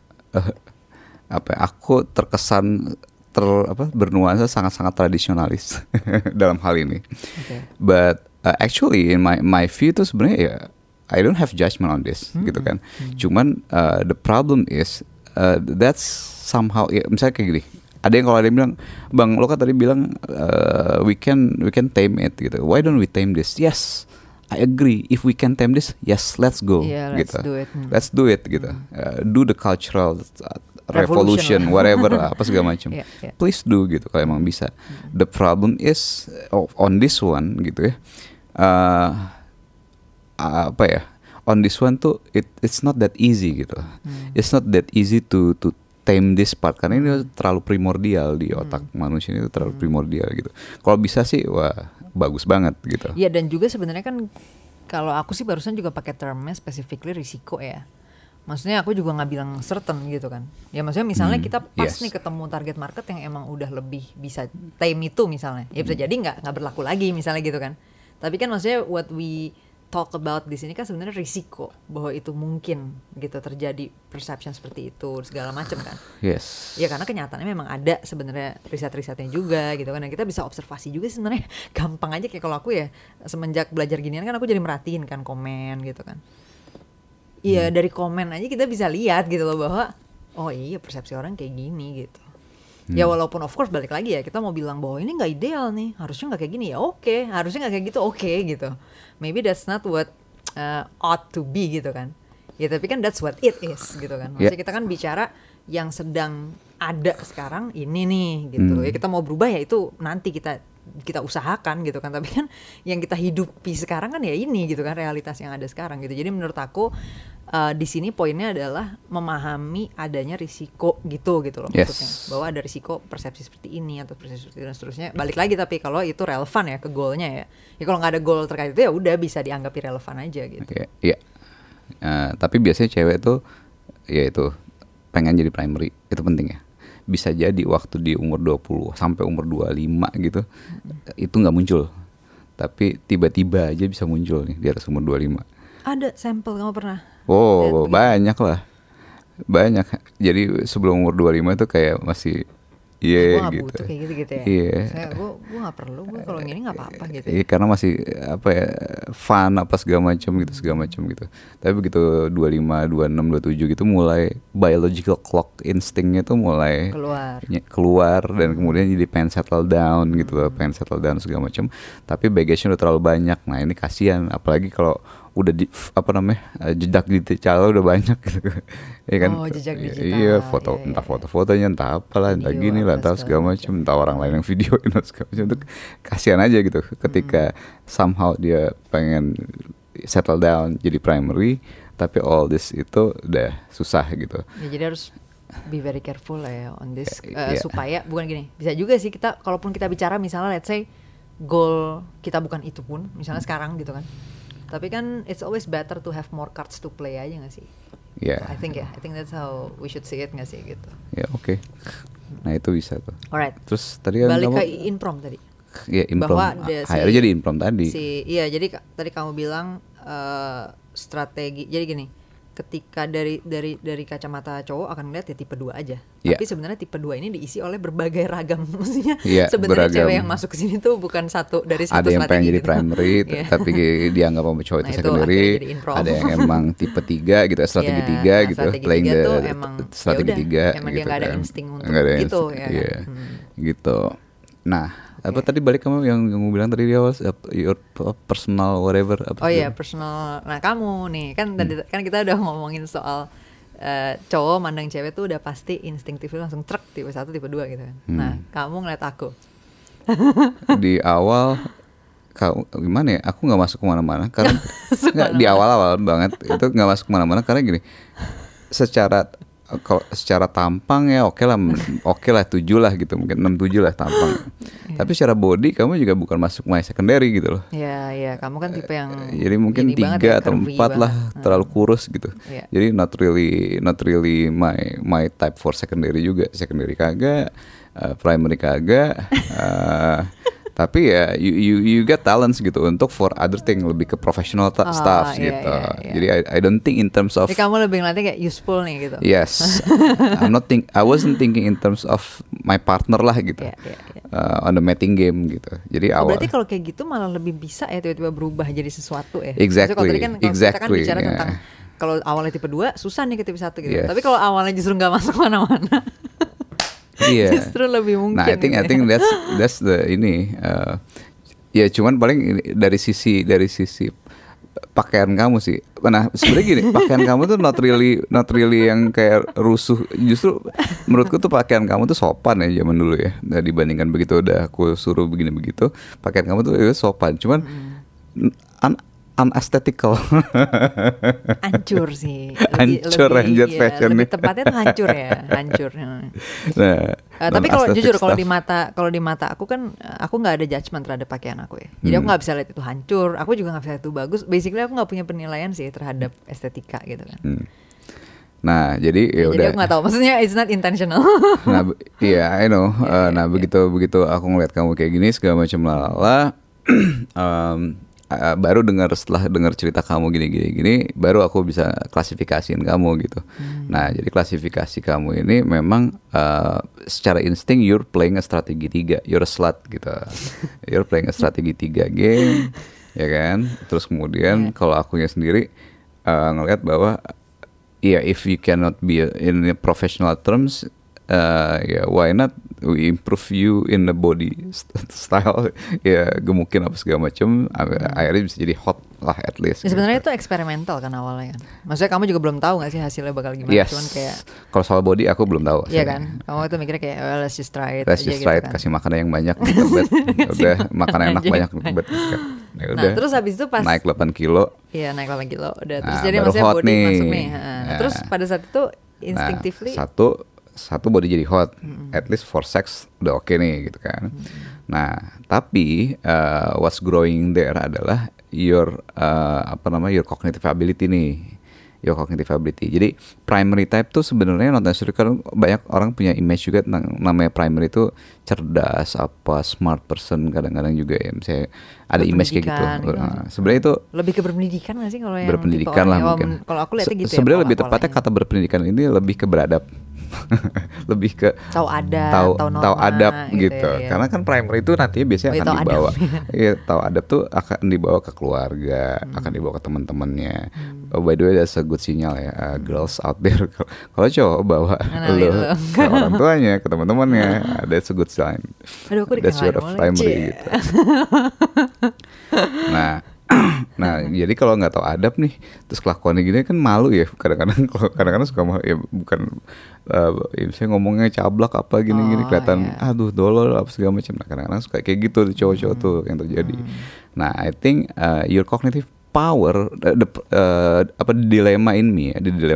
aku terkesan bernuansa sangat-sangat tradisionalis dalam hal ini. But actually in my view itu sebenarnya ya I don't have judgment on this gitu kan. Cuman the problem is that's somehow ya, misalnya kayak gini. Ada yang kalau ada yang bilang, Bang, lo kan tadi bilang we can tame it gitu. Why don't we tame this? Yes, I agree. If we can tame this, yes, let's go. Yeah, let's gitu. do it. Let's do it gitu. Do the cultural revolution, whatever apa segala macam. Please do gitu kalau emang bisa. The problem is on this one gitu ya. On this one tuh it's not that easy gitu. It's not that easy to tame this part karena ini terlalu primordial di otak manusia, itu terlalu primordial gitu. Kalau bisa sih wah bagus banget gitu. Iya, dan juga sebenarnya kan kalau aku sih barusan juga pakai termnya specifically risiko ya. Maksudnya aku juga nggak bilang certain gitu kan. Ya maksudnya misalnya kita pas nih ketemu target market yang emang udah lebih bisa tame itu misalnya. Ya bisa jadi nggak berlaku lagi misalnya gitu kan. Tapi kan maksudnya what we talk about di sini kan sebenarnya risiko bahwa itu mungkin gitu terjadi perception seperti itu segala macam kan. Yes. Ya karena kenyataannya memang ada sebenarnya riset-risetnya juga gitu kan. Dan kita bisa observasi juga sebenarnya gampang aja kayak kalau aku ya semenjak belajar ginian kan aku jadi merhatiin kan komen gitu kan. Iya dari komen aja kita bisa lihat gitu loh bahwa oh iya persepsi orang kayak gini gitu. Ya walaupun of course balik lagi ya kita mau bilang bahwa ini nggak ideal nih, harusnya nggak kayak gini ya oke, harusnya nggak kayak gitu oke gitu. Maybe that's not what ought to be gitu kan. Ya tapi kan that's what it is gitu kan. Maksudnya kita kan bicara yang sedang ada sekarang ini nih gitu. Ya kita mau berubah ya itu nanti kita usahakan gitu kan. Tapi kan yang kita hidupi sekarang kan ya ini gitu kan, realitas yang ada sekarang gitu. Jadi menurut aku di sini poinnya adalah memahami adanya risiko gitu loh maksudnya. Bahwa ada risiko persepsi seperti ini atau persepsi seperti itu dan seterusnya. Balik lagi tapi kalau itu relevan ya ke goalnya ya. Ya kalau nggak ada goal terkait itu ya udah bisa dianggap irrelevan aja gitu. Iya. Tapi biasanya cewek tuh ya itu pengen jadi primary, itu penting ya. Bisa jadi waktu di umur 20 sampai umur 25 gitu itu nggak muncul. Tapi tiba-tiba aja bisa muncul nih di atas umur 25. Ada sampel kamu pernah? Oh, banyak lah. Banyak. Jadi sebelum umur 25 tuh kayak masih gue gak gitu. butuh kayak gitu ya. Gue gak perlu, gue kalau gini gak apa-apa gitu ya. Karena masih fun apa segala macam gitu. Tapi begitu 25, 26, 27 gitu mulai biological clock instingnya tuh mulai keluar dan kemudian jadi pengen settle down gitu loh, pengen settle down segala macam. Tapi baggage-nya udah terlalu banyak. Nah ini kasihan, apalagi kalau udah di apa namanya jejak digital udah banyak gitu. Ya kan? Oh, jejak digital. Iya, foto entah foto-fotonya entah apalah, entah Video gini lah, apa entah segala macam, entah orang lain yang videoin atau segala macam. Itu kasihan aja gitu ketika somehow dia pengen settle down jadi primary, tapi all this itu udah susah gitu. Ya, jadi harus be very careful lah ya on this Yeah. supaya bukan gini, bisa juga sih kita kalaupun kita bicara misalnya let's say goal kita bukan itu pun misalnya sekarang gitu kan, tapi kan it's always better to have more cards to play aja nggak sih? Yeah. I think that's how we should see it nggak sih gitu. Ya oke. Nah itu bisa tuh. Alright. Terus tadi kan balik kamu, ke improm tadi. ya improm. Bahwa Akhirnya jadi improm tadi. Iya, jadi tadi kamu bilang strategi. Jadi gini, ketika dari kacamata cowok akan melihat ya tipe 2 aja. Yeah. Tapi sebenarnya tipe 2 ini diisi oleh berbagai ragam. Maksudnya beragam. sebenarnya cewek yang masuk ke sini tuh bukan satu dari satu ada yang strategi pengen jadi gitu. primary tapi dianggap sama cowok itu Nah, itu secondary. akhirnya jadi improm. Ada yang emang tipe 3 gitu, strategi 3 gitu, strategi playing 3 the tuh emang strategi yaudah, 3 emang gitu dia nggak ada kan. insting untuk Nggak ada gitu insting, ya iya. kan. Gitu. Nah, apa tadi balik kamu yang kamu bilang tadi di awal your personal whatever apa? Oh iya, personal. Nah, kamu nih kan tadi kan kita udah ngomongin soal cowok mandang cewek tuh udah pasti instinktif langsung truk tipe 1 tipe 2 gitu kan. Nah, kamu ngeliat aku. Di awal kau gimana ya? Aku nggak masuk kemana-mana karena nggak, di awal-awal banget itu nggak masuk kemana-mana karena gini. Kalau secara tampang ya oke lah 7 lah gitu, mungkin 6-7 lah tampang. Tapi secara body kamu juga bukan masuk my secondary gitu loh. Iya, kamu kan tipe yang Jadi mungkin 3 atau 4 lah, terlalu kurus gitu. Yeah. Jadi not really my type for secondary juga. Secondary kagak, primary kagak. Tapi ya you get talents gitu untuk for other thing, lebih ke professional stuff iya, gitu. iya. Jadi I don't think in terms of. Jadi kamu lebih ngeliatnya kayak useful nih gitu. Yes, I wasn't thinking in terms of my partner lah gitu. Yeah. On the mating game gitu. Jadi awal. Berarti kalau kayak gitu malah lebih bisa ya tiba-tiba berubah jadi sesuatu ya. Exactly. Kalau tadi kan kita kan bicara yeah. tentang kalau awalnya tipe 2 susah nih ke tipe 1 gitu. Yes. Tapi kalau awalnya justru nggak masuk mana-mana. Iya. Justru lebih mungkin. Nah, I think that's the ini. Ya cuman paling dari sisi pakaian kamu sih. Nah sebenarnya gini, pakaian kamu tuh not really yang kayak rusuh. Justru menurutku tuh pakaian kamu tuh sopan ya zaman dulu ya. Nah, dibandingkan begitu udah aku suruh begini begitu, pakaian kamu tuh sopan. Cuman unaesthetical. Hancur sih. Hancur anjir fashionnya. Lebih tepatnya tuh hancur ya, hancur. Nah, tapi kalau jujur kalau stuff. di mata aku kan aku nggak ada judgement terhadap pakaian aku ya. Jadi aku nggak bisa lihat itu hancur. Aku juga nggak bisa lihat itu bagus. Basically aku nggak punya penilaian sih terhadap estetika gitu kan. Nah, jadi ya udah. Jadi aku nggak tahu. Maksudnya it's not intentional. Nah, iya, I know. Nah, begitu aku ngeliat kamu kayak gini segala macam lala. Baru setelah dengar cerita kamu gini, baru aku bisa klasifikasiin kamu gitu. Nah, jadi klasifikasi kamu ini memang secara insting you're playing a strategi 3, you're a slut gitu. You're playing a strategi 3 game, ya kan? Terus kemudian kalau akunya sendiri ngelihat bahwa if you cannot be in professional terms, why not we improve you in the body style, ya gemukin apa segala macam, akhirnya bisa jadi hot lah at least. Ya, sebenarnya itu eksperimental kan awalnya kan. Maksudnya kamu juga belum tahu nggak sih hasilnya bakal gimana? Yes. Cuman kayak kalau soal body aku belum tahu. Iya kan. Kamu itu mikirnya kayak let's just try it. Let's just try it, kan. kasih makanan yang banyak, udah makan enak banyak, ya Nah, terus habis itu pas naik 8 kilo. Iya, naik 8 kilo. Udah terus Nah, jadi baru maksudnya hot body nih. masuk nih. Terus pada saat itu instinctively satu body jadi hot, at least for sex udah oke nih gitu kan. Nah, tapi what's growing there adalah your your cognitive ability nih. Your cognitive ability. Jadi primary type tuh sebenarnya not necessarily, kan banyak orang punya image juga tentang namanya primary itu cerdas, smart person, kadang-kadang juga ya misalnya ada image kayak gitu. Sebenarnya itu lebih ke berpendidikan nggak sih kalau yang berpendidikan lah mungkin. Kalau aku lihatnya gitu. Sebenarnya lebih tepatnya kata berpendidikan ini lebih ke beradab. Lebih ke tahu adab gitu. Ya. Karena kan primary itu nantinya biasanya akan dibawa. Iya, tahu adab tuh akan dibawa ke keluarga, akan dibawa ke teman-temannya. By the way, that's a good sinyal ya, girls out there. Kalau cowok bawa lo ke orang tuanya, ke teman-temannya, that's a good sign. Aduh, aku that's your primary gitu. Nah, jadi kalau nggak tahu adab nih, terus kelakuannya gini kan malu ya. Kadang-kadang suka ya bukan ya misalnya ngomongnya cablak apa gini-gini kelihatan aduh dolol apa segala macam. Nah, kadang-kadang suka kayak gitu tuh cowok-cowok tuh yang terjadi. Nah, I think your cognitive power apa dilema in me,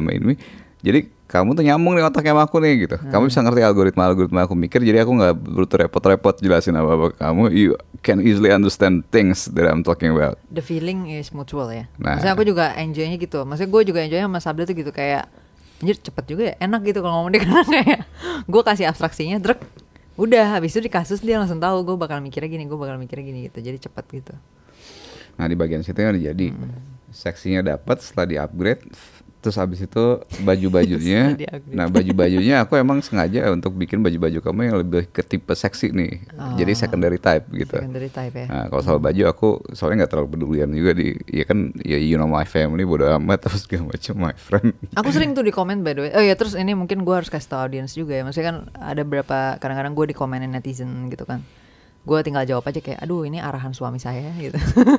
jadi kamu tuh nyambung nih otaknya sama aku nih gitu. Kamu bisa ngerti algoritma aku mikir, jadi aku nggak butuh repot-repot jelasin apa ke kamu. You can easily understand things that I'm talking about. The feeling is mutual ya. Nah. Maksudnya aku juga enjoynya gitu. Maksudnya gue juga enjoynya sama Sabda tuh gitu, kayak anjir cepet juga ya, enak gitu kalau ngomong dia, karena kayak gue kasih abstraksinya drek, udah habis itu di kasus dia langsung tahu gue bakal mikirnya gini gitu, jadi cepet gitu. Nah, di bagian situ kan jadi seksinya dapat setelah di upgrade. Terus habis itu baju-bajunya, nah baju-bajunya aku emang sengaja untuk bikin baju-baju kamu yang lebih ke tipe seksi nih, jadi secondary type gitu. Secondary type ya. Nah, kalau soal baju aku soalnya nggak terlalu pedulian juga ya kan, ya you know my family bodo amat terus segala macam my friend. Aku sering tuh di komen by the way. Oh ya, terus ini mungkin gue harus kasih tau audience juga ya. Maksudnya kan ada beberapa kadang-kadang gue di komenin netizen gitu kan. Gue tinggal jawab aja kayak, aduh ini arahan suami saya gitu.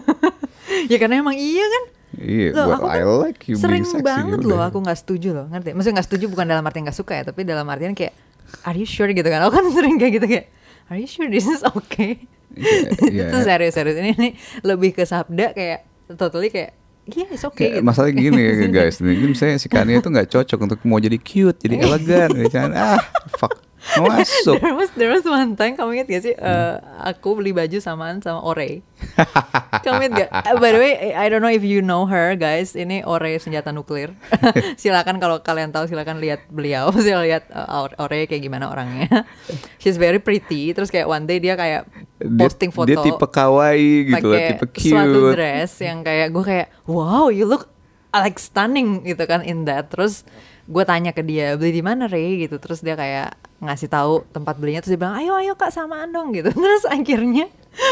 Ya karena emang iya kan. Iya, loh, well, I like you sering being sexy banget udah. loh aku nggak setuju loh, ngerti? Maksudnya nggak setuju bukan dalam artian nggak suka ya, tapi dalam artian kayak are you sure gitu kan? Aku kan sering kayak gitu kayak are you sure this is okay? Itu serius ini lebih ke Sabda kayak totally kayak yeah it's okay. Gitu. Masalahnya gini guys, ini misalnya si Kania itu nggak cocok untuk mau jadi cute, jadi elegan, jangan fuck. Masuk. There was one time, kamu ingat gak sih aku beli baju samaan sama Ore. Kamu ingat gak? By the way, I don't know if you know her guys. Ini Ore senjata nuklir. Silakan kalau kalian tahu, silakan lihat beliau. Silakan lihat Ore kayak gimana orangnya. She's very pretty. Terus kayak one day dia kayak posting foto. Dia tipe kawaii gitu lah, tipe cute. Suatu dress yang kayak gue kayak wow, you look like stunning gitu kan in that. Terus gue tanya ke dia, beli di mana Rey gitu. Terus dia kayak ngasih tahu tempat belinya, terus dia bilang ayo kak samaan dong gitu. Terus akhirnya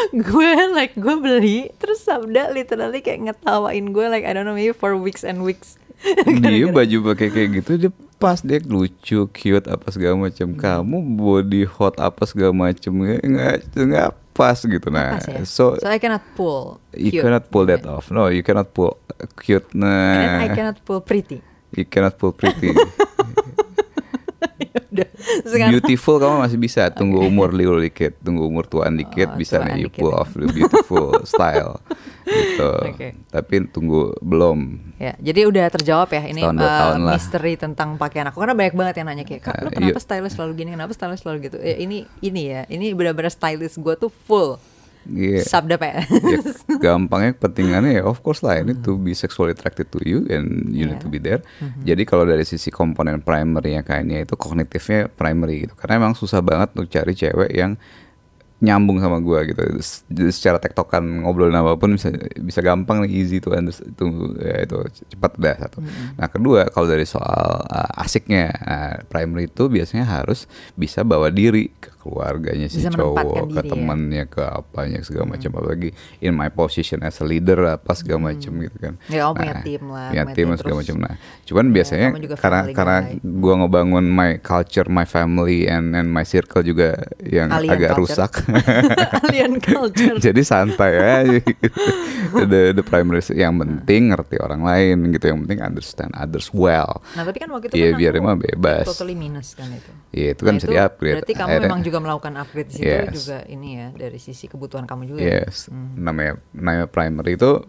gue beli, terus Sabda literally kayak ngetawain gue like I don't know, maybe for weeks and weeks. Dia baju pakai kayak gitu dia pas, dia lucu, cute apa segala macam. Kamu body hot apa segala macam nggak pas gitu. Nah, ya? so I cannot pull you cute. cannot pull that off. No, you cannot pull cute. Nah, and I cannot pull pretty. You cannot pull pretty. Sekarang, beautiful kamu masih bisa, tunggu umur liu dikit, tunggu umur tuaan dikit, bisa nih you pull off the beautiful style gitu. Tapi tunggu belum. Ya, jadi udah terjawab ya ini misteri lah tentang pakaian aku, karena banyak banget yang nanya kayak kak, lu kenapa stylist selalu gini, kenapa stylist selalu gitu. Ya, ini benar-benar stylist gue tuh full. Yeah. Sabda Pak. Ya, gampangnya kepentingannya ya of course lah, ini to be sexually attracted to you and you need to be there. Jadi kalau dari sisi komponen primary-nya kayaknya itu kognitifnya primary gitu. Karena emang susah banget untuk cari cewek yang nyambung sama gue gitu. Secara tektokan ngobrolin apapun bisa gampang nih, easy to understand, itu cepat udah satu. Nah kedua, kalau dari soal asiknya, primary itu biasanya harus bisa bawa diri ke keluarganya si cowok, ke temannya, ke apanya segala macam. Apalagi in my position as a leader apa segala macam gitu kan. Ya kamu punya tim lah. Punya tim segala macam. Nah cuman biasanya karena gue ngebangun my culture, my family and my circle juga yang agak rusak. Alien culture. Jadi santai aja gitu. The primary yang penting ngerti orang lain gitu, yang penting understand others well. Nah tapi kan waktu itu kan biar emang bebas. Totally minus kan itu. Iya itu kan bisa di-upgrade. Berarti kamu memang juga melakukan upgrade di situ juga ini ya, dari sisi kebutuhan kamu juga. Yes. Namanya primary itu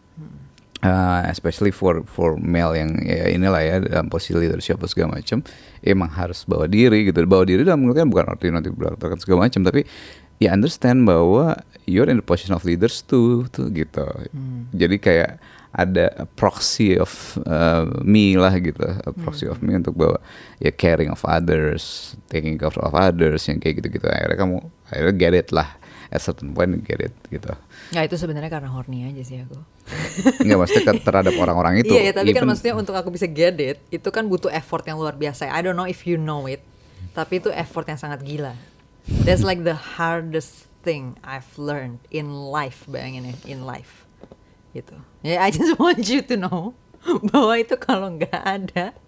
especially for male yang ya inilah ya dalam posisi leadership segala macam, emang harus bawa diri gitu. Bawa diri dalam pengertian bukan arti nanti berantakan segala macam, tapi ya understand bahwa you're in the position of leaders tuh gitu. Jadi kayak ada a proxy of me lah gitu, a proxy of me untuk bawa ya caring of others, taking care of others yang kayak gitu-gitu. Akhirnya get it lah, at certain point get it gitu. Ya itu sebenarnya karena horny aja sih aku. Enggak, maksudnya terhadap orang-orang itu. Iya, tapi kan maksudnya untuk aku bisa get it, itu kan butuh effort yang luar biasa. I don't know if you know it, tapi itu effort yang sangat gila. That's like the hardest thing I've learned in life, bayangin ya, in life. Gitu. Ya, I just want you to know bahwa itu kalau nggak ada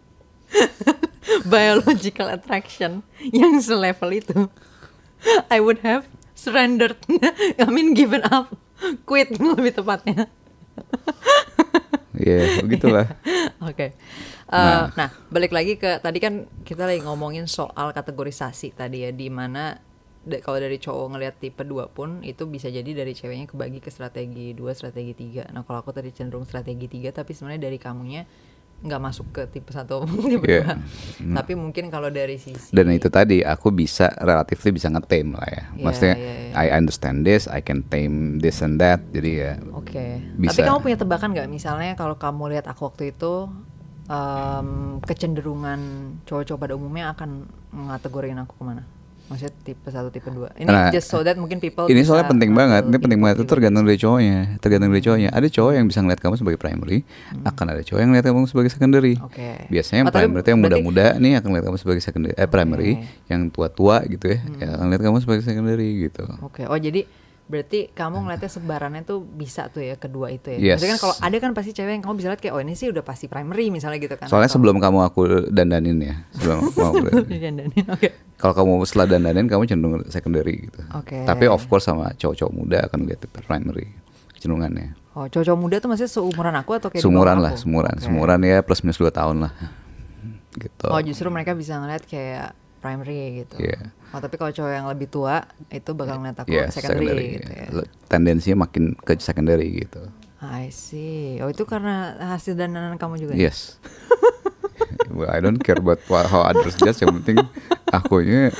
biological attraction yang selevel itu, I would have surrendered. I mean given up, quit lebih tepatnya. Ya begitulah. Oke. Nah. Nah, balik lagi ke tadi kan kita lagi ngomongin soal kategorisasi tadi ya, di mana kalau dari cowok ngelihat tipe 2 pun itu bisa jadi dari ceweknya kebagi ke strategi 2, strategi 3. Nah, kalau aku tadi cenderung strategi 3, tapi sebenarnya dari kamunya nggak masuk ke tipe 1 tipe 2. Tapi mungkin kalau dari sisi, dan itu tadi aku bisa relatively bisa nge-tame lah ya. Maksudnya I understand this, I can tame this and that. Jadi ya. Oke. Bisa. Tapi kamu punya tebakan nggak, misalnya kalau kamu lihat aku waktu itu kecenderungan cowok-cowok pada umumnya akan mengategorikan aku kemana? Maksudnya tipe 1, tipe 2. Ini just so that mungkin people ini soalnya penting banget. Ini penting banget. Itu tergantung dari cowoknya. Ada cowok yang bisa ngeliat kamu sebagai primary, akan ada cowok yang ngeliat kamu sebagai secondary. Biasanya yang primary itu yang muda-muda nih akan ngeliat kamu sebagai secondary, primary. Yang tua-tua gitu ya, akan ngeliat kamu sebagai secondary gitu. Oh, jadi berarti kamu ngeliatnya sebarannya tuh bisa tuh ya kedua itu ya. Maksudnya kan kalau ada kan pasti cewek yang kamu bisa lihat kayak, oh ini sih udah pasti primary misalnya gitu kan. Soalnya sebelum kamu aku dandanin ya, sebelum kamu dandanin. Kalau kamu setelah dandanin kamu cenderung secondary gitu. Tapi of course sama cowok-cowok muda akan lihat primary kecenderungannya. Oh, cowok-cowok muda tuh maksudnya seumuran aku atau kayak seumuran lah, seumuran ya plus minus 2 tahun lah. Gitu. Oh, justru mereka bisa ngeliat kayak primary gitu. Oh, tapi kalau cowok yang lebih tua itu bakal ngeliat aku secondary gitu ya. Tendensinya makin ke secondary gitu. I see. Oh, itu karena hasil dandanan kamu juga? Yes. Well, I don't care about how others judge. Yang penting akunya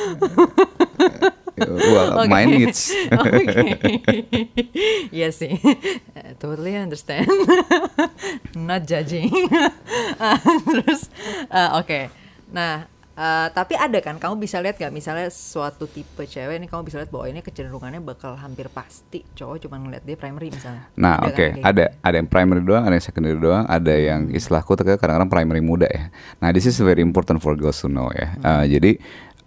my needs. Iya sih. Totally understand. Not judging. Terus oke. Nah, tapi ada kan, kamu bisa lihat gak misalnya suatu tipe cewek ini, kamu bisa lihat bahwa ini kecenderungannya bakal hampir pasti cowok cuma ngeliat dia primary misalnya. Nah ada yang primary doang, ada yang secondary doang, ada yang istilahku kadang-kadang primary muda ya. Nah this is very important for girls to know ya. Jadi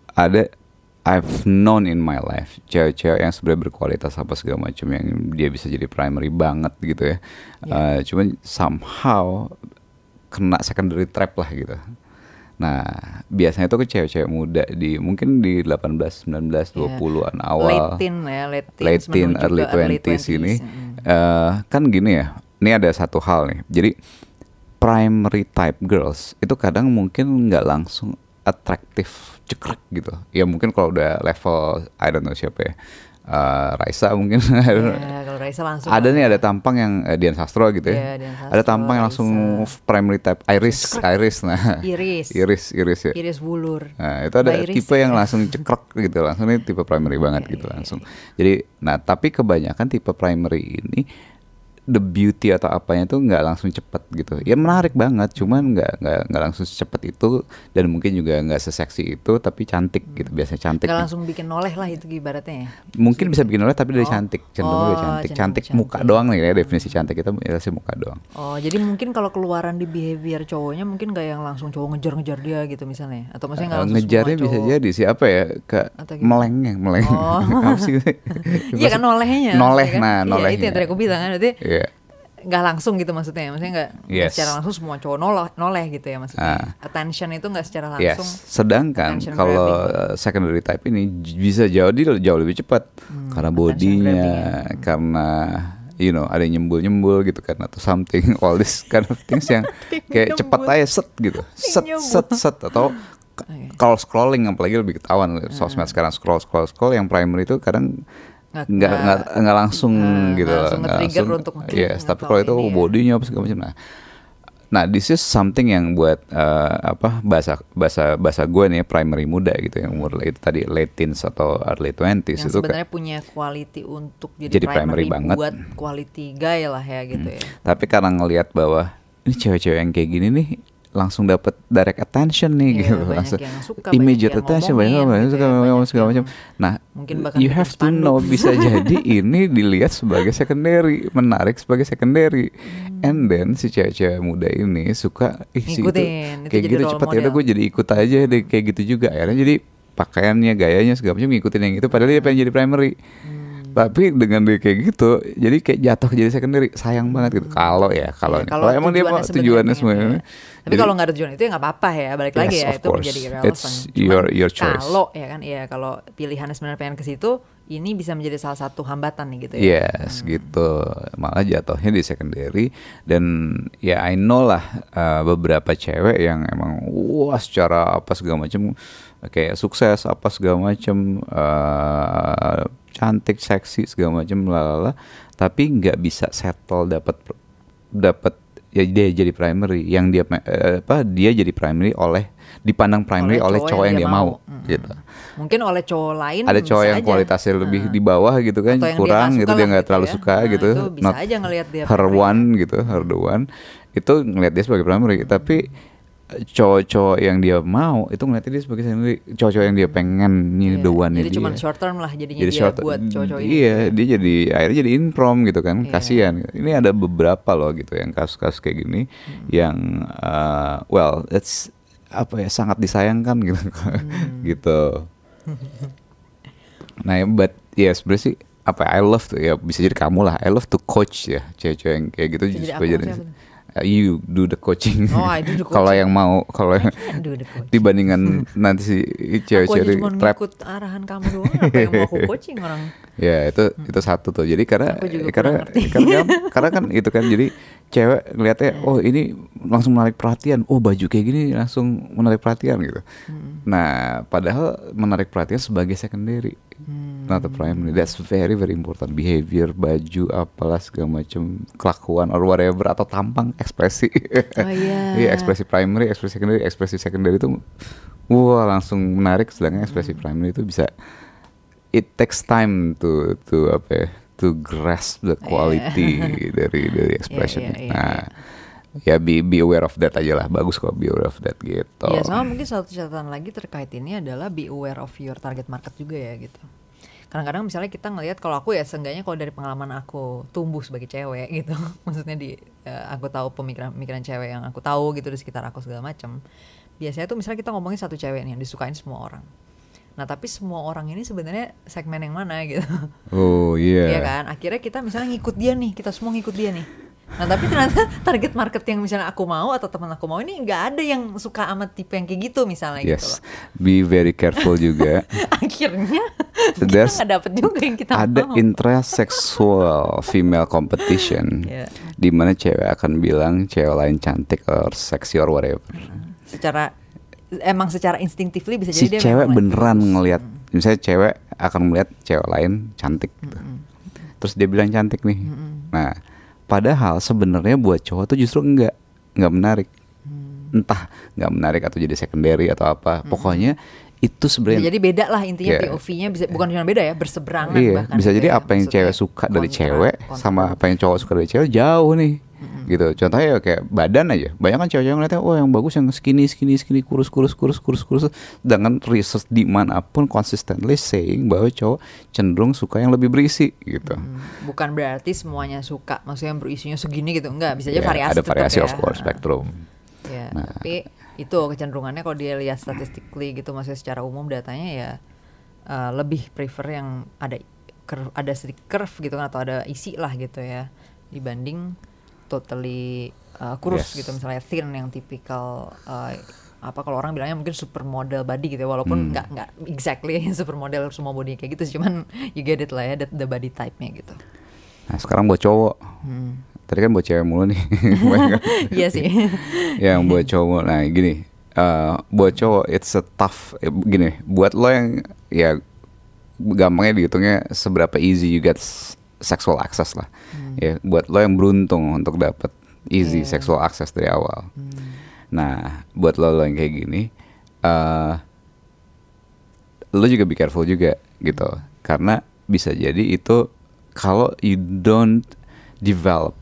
I've known in my life cewek-cewek yang sebenarnya berkualitas apa segala macam yang dia bisa jadi primary banget gitu ya. Cuman somehow kena secondary trap lah gitu. Nah, biasanya itu ke cewek-cewek muda mungkin di 18, 19, 20-an awal. Late teen, early 20s ini. Kan gini ya, ini ada satu hal nih. Jadi primary type girls itu kadang mungkin nggak langsung atraktif cekrek gitu. Ya mungkin kalau udah level I don't know siapa ya. Raisa mungkin. Kalau Raisa langsung ada tampang yang Dian Sastro gitu ya. Ada tampang yang langsung primary type Iris nah. Iris ya. Iris Wulur. Nah, itu ada tipe yang langsung cekrek gitu, langsung ini tipe primary banget gitu langsung. Jadi tapi kebanyakan tipe primary ini the beauty atau apanya tuh nggak langsung cepet gitu. Ya menarik banget, cuman nggak langsung cepet itu, dan mungkin juga nggak seseksi itu, tapi cantik gitu. Biasanya cantik. Nggak langsung bikin noleh lah itu ibaratnya ya. Mungkin bisa bikin noleh tapi dari cantik, cenderung dari cantik muka doang nih ya, definisi cantik itu ya sih muka doang. Oh, jadi mungkin kalau keluaran di behavior cowoknya mungkin nggak yang langsung cowok ngejar-ngejar dia gitu misalnya, atau maksudnya nggak langsung ngejarnya bisa jadi sih apa ya, ke meleng. Apa sih? Iya kan nolehnya. Nolehnya. Itu yang tadi aku bilang kan, berarti nggak langsung gitu maksudnya nggak secara langsung semua cowok noleh gitu ya maksudnya. Attention itu nggak secara langsung. Sedangkan kalau secondary type ini bisa jauh lebih cepat karena bodinya, karena ada yang nyembul gitu kan, atau something, all this kind of things yang kayak cepat aja gitu, set atau kalau scrolling apalagi lebih ketahuan sosmed sekarang, scroll yang primary itu kadang nggak langsung gitu, nggak langsung untuk tapi kalau itu bodinya apa segala macam. Nah this is something yang buat bahasa gue nih primary muda gitu, yang umur itu tadi late teens atau early 20s yang itu sebenarnya punya quality untuk jadi primary banget, buat quality guy lah ya gitu ya. Tapi karena ngelihat bahwa ini cewek-cewek yang kayak gini nih langsung dapat direct attention nih gitu, langsung immediate attention, banyak segala macam. Nah, you have to know, bisa jadi ini dilihat sebagai secondary, menarik sebagai secondary, and then si cewek-cewek muda ini suka ngikutin, kayak gitu cepet, ya udah gue jadi ikut aja deh kayak gitu juga, akhirnya jadi pakaiannya, gayanya segala macam ngikutin yang itu, padahal dia pengen jadi primary. Tapi dengan dia kayak gitu, jadi kayak jatuh jadi secondary, sayang banget gitu. Kalau emang dia mau tujuannya sebenarnya. Tapi kalau nggak ada tujuan itu ya nggak apa-apa ya, balik lagi ya, itu menjadi irrelevant. It's your choice. Kalau ya kan, ya kalau pilihannya sebenarnya pengen ke situ, ini bisa menjadi salah satu hambatan nih gitu ya. Yes, gitu. Malah jatuhnya di secondary. Dan ya I know lah beberapa cewek yang emang wah secara apa segala macam kayak sukses apa segala macam, cantik, seksi segala macam lalala, tapi nggak bisa settle dapat ya dia jadi primary, yang dia dia jadi primary dipandang primary oleh cowok yang dia mau. Gitu. Mungkin oleh cowok lain ada cowok yang kualitasnya lebih di bawah gitu kan, kurang gitu, dia nggak terlalu suka gitu, itu bisa aja ngelihat dia her one itu ngelihat dia sebagai primary. Tapi cowok-cowok yang dia mau itu ngeliatnya dia sebagai secondary, cowok-cowok yang dia pengen the one-nya jadi dia. cuma short term lah jadinya jadi dia buat cowok-cowok ini. Iya, dia jadi akhirnya jadi improm gitu kan, kasihan. Ini ada beberapa loh gitu yang kasus-kasus kayak gini yang it's apa ya, sangat disayangkan gitu. Gitu. Nah, but ya sebenarnya sih apa I love tuh ya, bisa jadi kamu lah, I love to coach ya cewek-cewek yang kayak gitu supaya jadi you do the coaching. I do the coaching. Kalau yang mau, dibandingkan nanti si cewek-cewek cuma ngikut arahan kamu doang, apa yang mau aku coaching orang. Ya itu satu tuh. Jadi karena kan itu kan, jadi cewek ngeliatnya oh ini langsung menarik perhatian, oh baju kayak gini langsung menarik perhatian gitu. Nah padahal menarik perhatian sebagai secondary, not the primary. That's very very important. Behavior, baju, apalah segala macam, kelakuan or whatever, atau tampang, ekspresi. Iya, ekspresi primary, ekspresi secondary itu wah langsung menarik. Sedangkan ekspresi primary itu bisa, it takes time to grasp the quality dari expression. Ya be aware of that aja lah. Bagus kok be aware of that gitu. Ya sama mungkin satu catatan lagi terkait ini adalah be aware of your target market juga ya gitu. Kadang-kadang misalnya kita ngelihat, kalau aku ya seenggaknya kalau dari pengalaman aku tumbuh sebagai cewek gitu, maksudnya aku tahu pemikiran cewek yang aku tahu gitu di sekitar aku segala macam. Biasanya tuh misalnya kita ngomongin satu cewek nih yang disukain semua orang. Nah tapi semua orang ini sebenarnya segmen yang mana gitu. Oh iya. Iya kan, akhirnya kita misalnya ngikut dia nih, kita semua ngikut dia nih. Nah tapi ternyata target market yang misalnya aku mau atau teman aku mau ini nggak ada yang suka sama tipe yang kayak gitu misalnya. Yes, gitu loh. Be very careful juga. Akhirnya kita nggak dapet juga yang kita mau. Ada intrasexual female competition, di mana cewek akan bilang cewek lain cantik or sexy or whatever. Secara instinctively bisa si jadi dia cewek beneran ngelihat, misalnya cewek akan melihat cewek lain cantik gitu. Terus dia bilang cantik nih. Nah padahal sebenarnya buat cowok tuh justru nggak menarik. Entah nggak menarik atau jadi secondary atau apa. Pokoknya itu sebenarnya jadi beda lah intinya. POV-nya bisa, bukan cuma beda ya, berseberangan bahkan. Bisa jadi apa yang cewek suka dari cewek sama apa yang cowok suka dari cewek jauh nih. Gitu. Contohnya ya kayak badan aja. Banyak kan cewek-cewek ngeliatnya oh yang bagus yang skinny, kurus. Dengan research dimanapun consistently saying bahwa cowok cenderung suka yang lebih berisi gitu. Bukan berarti semuanya suka, maksudnya yang berisinya segini gitu. Enggak, bisa aja variasi. Ada variasi ya. Of course, spectrum. Ya, tapi itu kecenderungannya kalau dia lihat statistically gitu, maksudnya secara umum datanya ya lebih prefer yang ada sedikit curve gitu kan, atau ada isi lah gitu ya, dibanding totally kurus gitu, misalnya thin yang tipikal kalau orang bilangnya mungkin supermodel body gitu ya, walaupun nggak exactly supermodel semua body kayak gitu, cuman you get it lah ya, the body type-nya gitu. Nah sekarang buat cowok, tadi kan buat cewek mulu nih. Iya sih. Yang buat cowok, nah gini, buat cowok it's a tough, gini, buat lo yang ya gampangnya dihitungnya seberapa easy you get sexual access lah. Ya, buat lo yang beruntung untuk dapat easy sexual access dari awal. Nah, buat lo yang kayak gini, lo juga be careful juga gitu, karena bisa jadi itu kalau you don't develop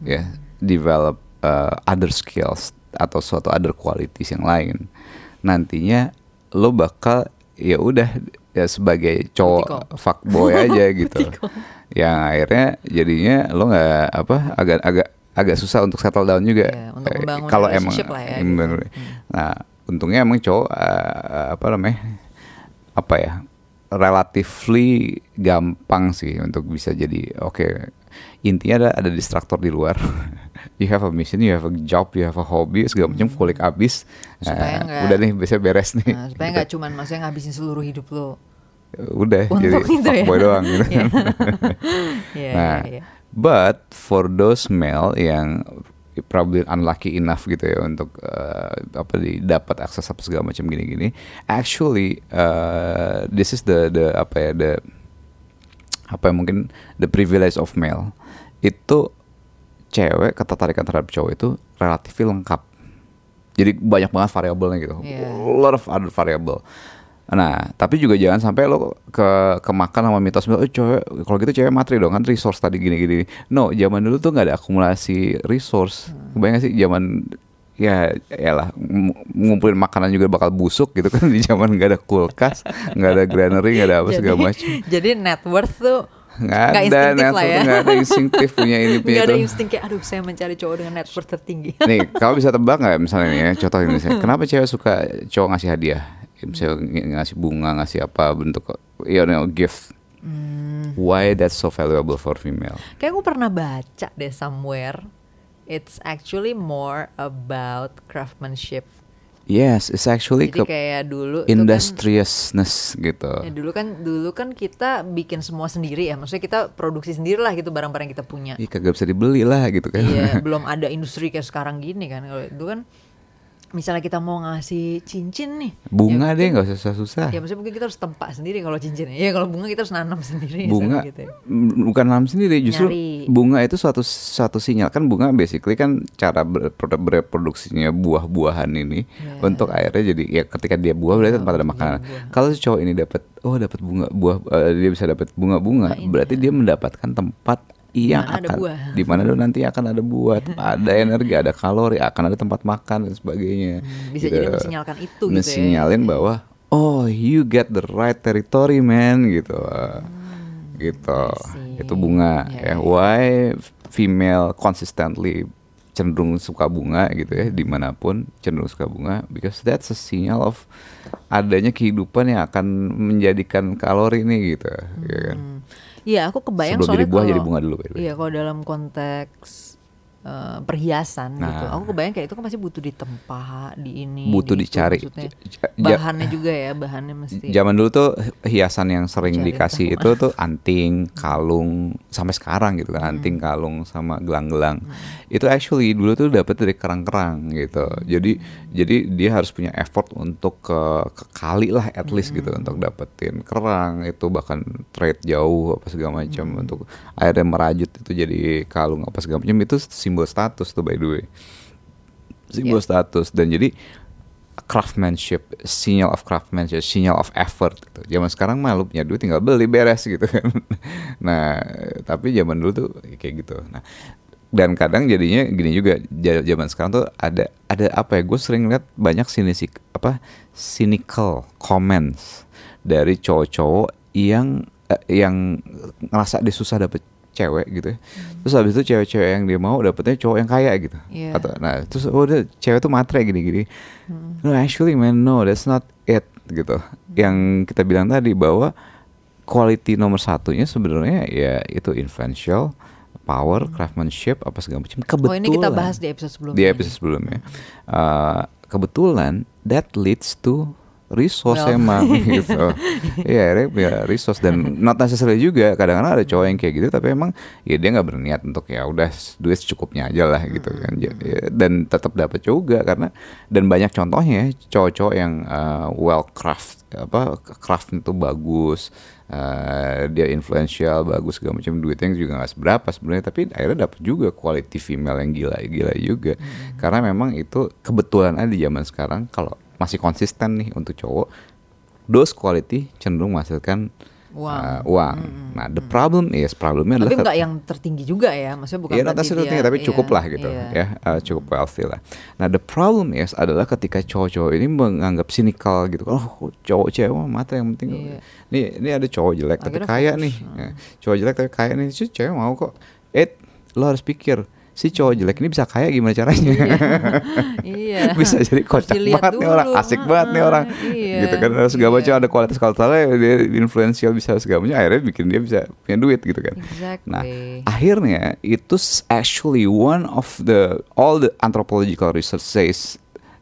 other skills atau suatu other qualities yang lain, nantinya lo bakal ya udah ya sebagai cowok fuckboy aja gitu. Yang akhirnya jadinya lo nggak agak susah untuk settle down juga. Kalau emang gitu. Nah untungnya emang cowok relatively gampang sih untuk bisa jadi oke. Intinya ada distraktor di luar. You have a mission, you have a job, you have a hobby, segala macam kulik abis. Udah nih bisa beres nih. Supaya nggak cuman maksudnya ngabisin seluruh hidup lo. Udah jadi fuckboy doang gitu kan. But for those male yang probably unlucky enough gitu ya untuk dapat akses apa segala macam gini-gini, actually this is the mungkin the privilege of male. Itu cewek ketertarikan terhadap cowok itu relatif lengkap. Jadi banyak banget variabelnya gitu. A lot of other variable. Nah, tapi juga jangan sampai lo kemakan sama mitos cewek, kalau gitu cewek matri dong kan, resource tadi gini-gini. No, zaman dulu tuh nggak ada akumulasi resource. Kebayang gak sih zaman ya lah ngumpulin makanan juga bakal busuk gitu kan, di zaman nggak ada kulkas, nggak ada granary, nggak ada apa segala macam. Jadi net worth tuh nggak ada net worth, nggak ada instinktif punya ini punya itu. Nggak ada insting kayak aduh saya mencari cowok dengan net worth tertinggi. Nih, kau bisa tebak nggak misalnya nih ya, contoh ini saya, kenapa cewek suka cowok ngasih hadiah? Misalnya ngasih bunga, ngasih apa bentuk gift. Why that's so valuable for female? Kayak gue pernah baca deh somewhere, it's actually more about craftsmanship. Yes, it's actually jadi kayak dulu industriousness kan, gitu. Ya dulu kan kita bikin semua sendiri ya, maksudnya kita produksi sendiri lah gitu barang-barang yang kita punya. Iya, kagak bisa dibeli lah gitu kan. Iya, belum ada industri kayak sekarang gini kan. Kalau itu kan misalnya kita mau ngasih cincin nih, bunga ya deh nggak usah susah-susah. Ya maksudnya mungkin kita harus tempat sendiri kalau cincin. Ya kalau bunga kita harus nanam sendiri. Bunga gitu ya. Bukan nanam sendiri, justru nyari. Bunga itu suatu sinyal kan. Bunga basically kan cara bereproduksinya buah-buahan ini untuk akhirnya jadi ya ketika dia buah berarti tempat ada makanan. Kalau cowok ini dapat bunga buah, dia bisa dapat bunga-bunga, berarti dia mendapatkan tempat yang di mana nanti akan ada buah, ada energi, ada kalori, akan ada tempat makan dan sebagainya. Bisa gitu. Jadi mensinyalkan itu mensinyalin gitu ya. Bahwa you get the right territory man gitu. Gitu. Itu bunga ya. Why female consistently cenderung suka bunga gitu ya, dimanapun cenderung suka bunga, because that's a signal of adanya kehidupan yang akan menjadikan kalori nih gitu, ya kan. Iya, aku kebayang sebelum soalnya jadi buah jadi bunga dulu. Iya, kalau dalam konteks perhiasan gitu, aku kebayang kayak itu kan pasti butuh ditempa, di ini, butuh dicari. Bahannya juga ya, bahannya mesti. Zaman dulu tuh hiasan yang sering dikasih itu tuh anting, kalung, sampai sekarang gitu kan, anting, kalung sama gelang-gelang. Itu actually dulu tuh dapat dari kerang-kerang gitu. Jadi dia harus punya effort untuk ke kali lah at least gitu untuk dapetin kerang itu, bahkan trade jauh apa segala macam untuk akhirnya merajut itu jadi kalung apa segala macam. Itu simbol status tuh by the way, simbol status. Dan jadi craftsmanship, signal of craftsmanship, signal of effort gitu. Zaman sekarang mah lu punya duit tinggal beli beres gitu kan. Nah tapi zaman dulu tuh kayak gitu. Nah dan kadang jadinya gini juga, zaman sekarang tuh ada apa ya, gue sering lihat banyak cynical comments dari cowok-cowok yang ngerasa dia susah dapet cewek gitu ya. Terus habis itu cewek-cewek yang dia mau dapetnya cowok yang kaya gitu. Nah terus udah cewek tuh matre gini-gini. No actually man, no that's not it gitu. Yang kita bilang tadi bahwa quality nomor satunya sebenarnya ya itu influential, power, craftsmanship apa segala macam. Kebetulan. Ini kita bahas di episode sebelumnya. Kebetulan that leads to resource emang gitu. Iya, resource. Dan not necessarily juga, kadang-kadang ada cowok yang kayak gitu tapi emang ya dia nggak berniat untuk ya udah duit secukupnya aja lah gitu kan. Dan tetap dapat juga karena, dan banyak contohnya cowok-cowok yang craft itu bagus, dia influential, bagus segala macam, duitnya juga nggak seberapa sebenarnya, tapi akhirnya dapat juga quality female yang gila juga. Karena memang itu kebetulan ada di zaman sekarang kalau masih konsisten nih untuk cowok, those quality cenderung menghasilkan uang. Nah, problemnya adalah tapi nggak yang tertinggi juga ya, maksudnya bukan berarti tertinggi, tapi cukup lah gitu ya, cukup wealthy lah. Nah, the problem adalah ketika cowok-cowok ini menganggap cynical gitu, cowok cewek mata yang penting. Ini ada cowok jelek tapi kaya nih, cowok jelek tapi kaya nih, cewek mau kok. Lo harus pikir si cowok jelek ini bisa kaya gimana caranya? Iya. Bisa jadi kocak banget nih orang, asik banget nih orang, gitu kan, segala macam ada kualitasnya dia influential bisa segala macam, akhirnya bikin dia bisa punya duit gitu kan. Nah akhirnya itu actually one of the all the anthropological research says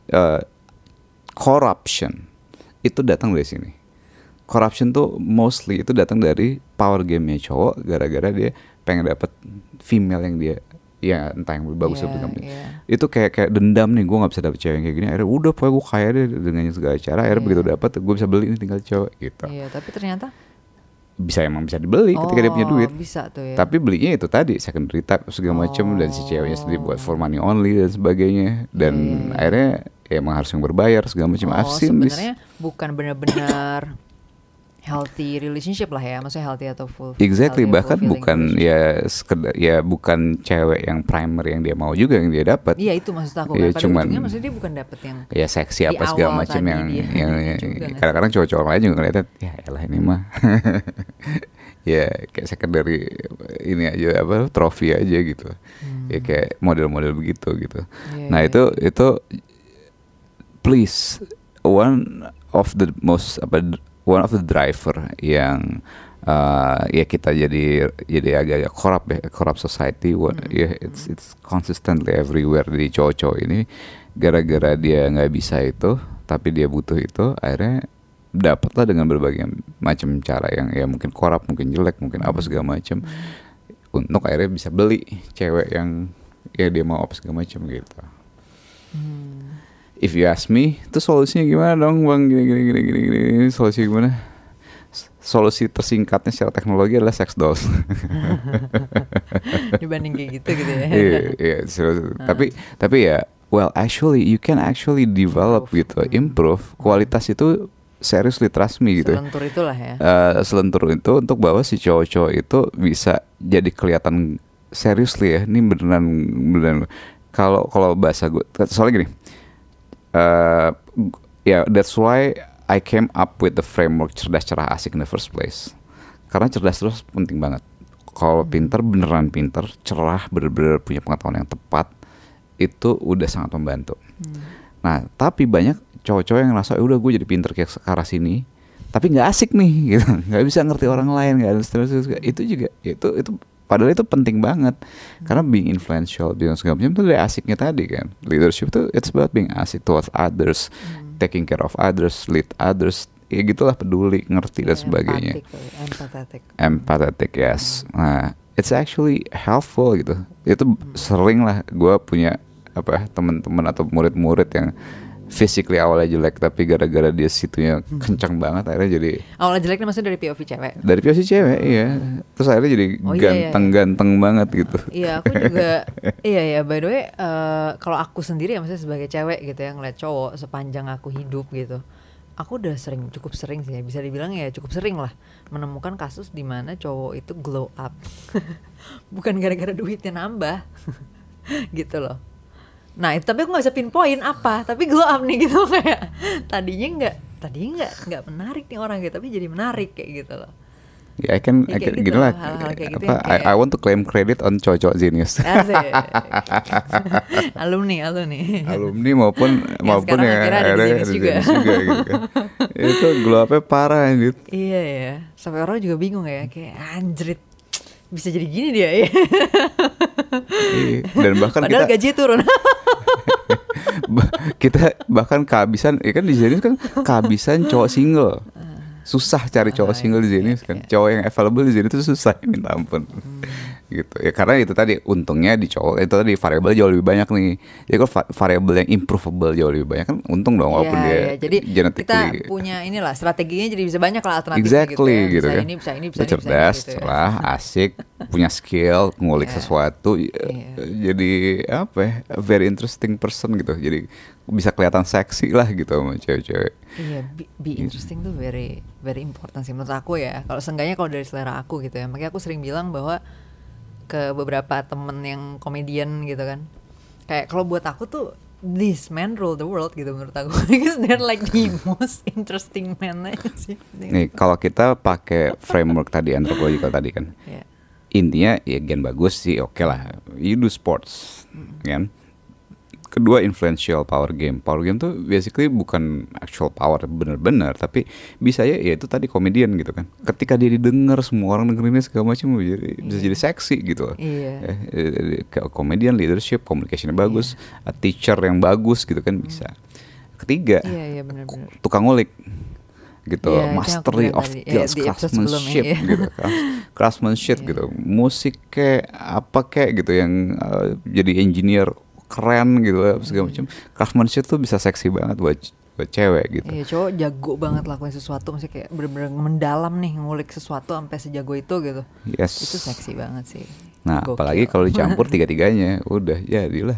corruption itu datang dari sini. Corruption tuh mostly itu datang dari power game-nya cowok gara-gara dia pengen dapet female yang dia ya entah yang lebih bagus atau itu kayak dendam nih, gue nggak bisa dapet cewek yang kayak gini, akhirnya udah pokoknya gue kaya deh dengan segala cara, akhirnya begitu dapet gue bisa beli ini tinggal cowok gitu. Tapi ternyata emang bisa dibeli ketika dia punya duit. Bisa tuh ya. Tapi belinya itu tadi secondary type segala macam, dan si ceweknya sendiri buat for money only dan sebagainya, dan akhirnya ya emang harus yang berbayar segala macam. Sebenarnya bukan benar-benar healthy relationship lah ya, maksudnya healthy atau full. Exactly, bahkan bukan ya sekedar ya bukan cewek yang primer yang dia mau juga yang dia dapat. Iya itu maksud aku ya, kan. Pada ujungnya maksudnya dia bukan dapat yang ya seksi apa segala macam yang kadang-kadang cowok-cowok lain juga ngeliatnya ya elah ini mah ya kayak secondary ini aja apa trofi aja gitu. Ya kayak model-model begitu gitu. Nah itu please one of the driver yang ya kita jadi agak-agak corrupt society. Ya it's consistently everywhere di cowok-cowok ini, gara-gara dia nggak bisa itu tapi dia butuh itu, akhirnya dapatlah dengan berbagai macam cara yang ya mungkin corrupt, mungkin jelek, mungkin apa segala macam, untuk akhirnya bisa beli cewek yang ya dia mau apa segala macam gitu. If you ask me, itu solusinya gimana dong bang? Gini. Solusi gimana? Solusi tersingkatnya secara teknologi adalah sex dolls. Dibanding kayak gitu ya. Iya. Tapi ya, well actually you can actually develop gitu, improve kualitas itu. Seriously, trust me gitu. Selentur itulah ya. Selentur itu untuk bahwa si cowok-cowok itu bisa jadi kelihatan seriously ya. Ini beneran. Kalau bahasa gue, soalnya gini. That's why I came up with the framework cerdas, cerah, asik in the first place. Karena cerdas terus penting banget. Kalau pinter, beneran pinter, cerah, bener-bener punya pengetahuan yang tepat, itu udah sangat membantu. Nah, tapi banyak cowok-cowok yang ngerasa udah gue jadi pinter kayak sekarang sini, tapi nggak asik nih, gitu. Nggak bisa ngerti orang lain, nggak ada terus. Itu juga, itu padahal itu penting banget, karena being influential, being segala macam itu dari asiknya tadi kan. Leadership itu it's about being asik towards others, taking care of others, lead others, ya gitulah, peduli, ngerti dan sebagainya. Empathetic, yes. Nah, it's actually helpful gitu. Itu sering lah gue punya teman-teman atau murid-murid yang physically awalnya jelek, tapi gara-gara dia situnya kencang banget, akhirnya jadi awalnya jeleknya maksudnya dari POV cewek. Dari POV cewek, iya. Terus akhirnya jadi ganteng-ganteng banget gitu. Iya, aku juga. Iya. By the way, kalau aku sendiri ya, maksudnya sebagai cewek gitu ya, ngeliat cowok sepanjang aku hidup gitu, aku udah cukup sering sih ya, bisa dibilang ya cukup sering lah menemukan kasus di mana cowok itu glow up, bukan gara-gara duitnya nambah, gitu loh. Nah itu, tapi aku nggak bisa pinpoint apa, tapi glow up nih gitu, kayak tadinya nggak menarik nih orang gitu, tapi jadi menarik kayak gitu loh. Ya, gini lah. I want to claim credit on cowok Zenius. Alumni maupun yang ada Zenius juga gitu. Itu glow up-nya parah gitu. Iya ya, sampai orang juga bingung ya, kayak anjrit, bisa jadi gini dia ya. Dan bahkan padahal gaji turun. Kita bahkan kehabisan, ya kan di Zenius kan kehabisan cowok single. Susah cari cowok single di Zenius kan. Cowok yang available di Zenius itu susah, minta ampun. Gitu. Ya karena itu tadi, untungnya di cowok itu tadi variabel jauh lebih banyak nih. Jadi kalau variabel yang improvable jauh lebih banyak kan untung dong, walaupun dia jadi kita punya inilah strateginya, jadi bisa banyak lah alternatifnya gitu ya. Bisa ini bisa cerdas, gitu cerah, asik, punya skill, ngulik sesuatu, jadi very interesting person gitu. Jadi bisa kelihatan seksi lah gitu sama cewek-cewek. Iya, be interesting tuh very very important sih menurut aku ya. Kalau seenggaknya kalau dari selera aku gitu ya. Makanya aku sering bilang bahwa ke beberapa temen yang komedian gitu kan, kayak kalau buat aku tuh this man rule the world gitu menurut aku. Because they're like the most interesting man aja sih. Nih kalau kita pakai framework tadi, anthropological tadi kan, intinya ya gen bagus sih oke lah, you do sports kan. Kedua, influential power game. Power game tuh basically bukan actual power bener-bener, tapi bisa ya itu tadi komedian gitu kan. Ketika dia didengar semua orang dengerinnya segala macam bisa jadi seksi gitu loh. Komedian, leadership, communicationnya bagus, a teacher yang bagus gitu kan bisa. Ketiga, bener-bener. tukang ngulik gitu, mastery of skills, craftsmanship gitu, craftsmanship gitu, musik kayak apa kayak gitu yang jadi engineer keren gitu segala macam. Craftsmanship tuh bisa seksi banget buat cewek gitu. Iya, cowok jago banget lakuin sesuatu, maksudnya kayak bener-bener mendalam nih, ngulik sesuatu sampai sejago itu gitu. Yes. Itu seksi banget sih. Nah, Gokil. apalagi kalau dicampur tiga-tiganya, udah jadilah.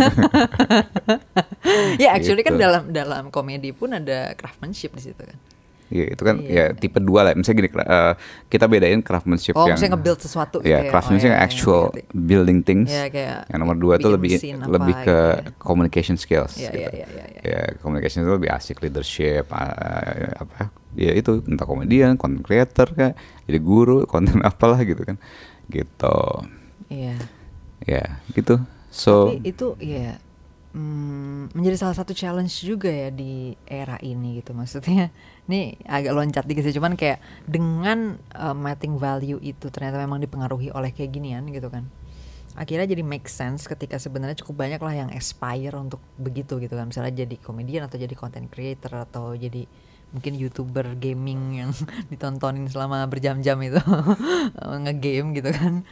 Ya, actually gitu. kan dalam komedi pun ada craftsmanship di situ kan. Iya, itu kan ya tipe 2 lah. Misalnya gini, kita bedain craftsmanship yang misalnya nge-build sesuatu gitu ya. Craftsmanship yang actual building things. Kayak yang nomor 2 tuh lebih ke communication skills. Ya, gitu. Ya, communication itu lebih asik, leadership, apa? Ya itu entah komedian, content creator kayak jadi guru, konten apalah gitu kan. Gitu. Iya. Ya, gitu. So tapi itu ya menjadi salah satu challenge juga ya di era ini gitu, maksudnya ini agak loncat dikit sih, cuman kayak dengan mating value itu ternyata memang dipengaruhi oleh kayak ginian gitu kan, akhirnya jadi make sense ketika sebenarnya cukup banyak lah yang aspire untuk begitu gitu kan, misalnya jadi komedian atau jadi content creator atau jadi mungkin YouTuber gaming yang ditontonin selama berjam-jam itu nge-game gitu kan.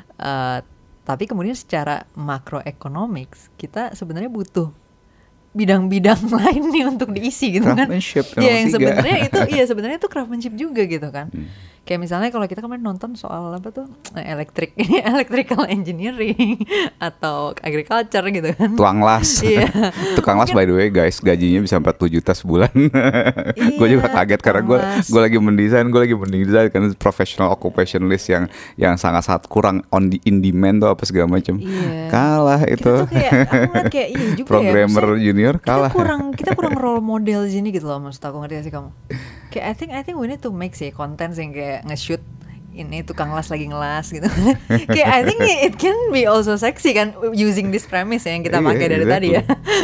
Tapi kemudian secara macroeconomics kita sebenarnya butuh bidang-bidang lain nih untuk diisi gitu kan. Ya yang sebenarnya itu craftsmanship juga gitu kan. Kayak misalnya kalau kita kemarin nonton soal apa tuh electrical engineering atau agriculture gitu kan. Tukang las. Tukang las by the way guys, gajinya bisa 40 juta sebulan. Gue juga kaget karena gue lagi mendesain kan professional occupationalist yang sangat kurang in demand tuh apa segala macam. Kalah itu. Kita tuh kayak iya juga programmer ya, junior kalah. Kita kurang role model di sini gitu loh, maksud aku, ngerti gak sih kamu? Kayak I think we need to make sih konten yang kayak nge-shoot ini tukang las lagi ngelas gitu. Kayak I think it can be also sexy kan, using this premise ya, yang kita pakai dari tadi ya.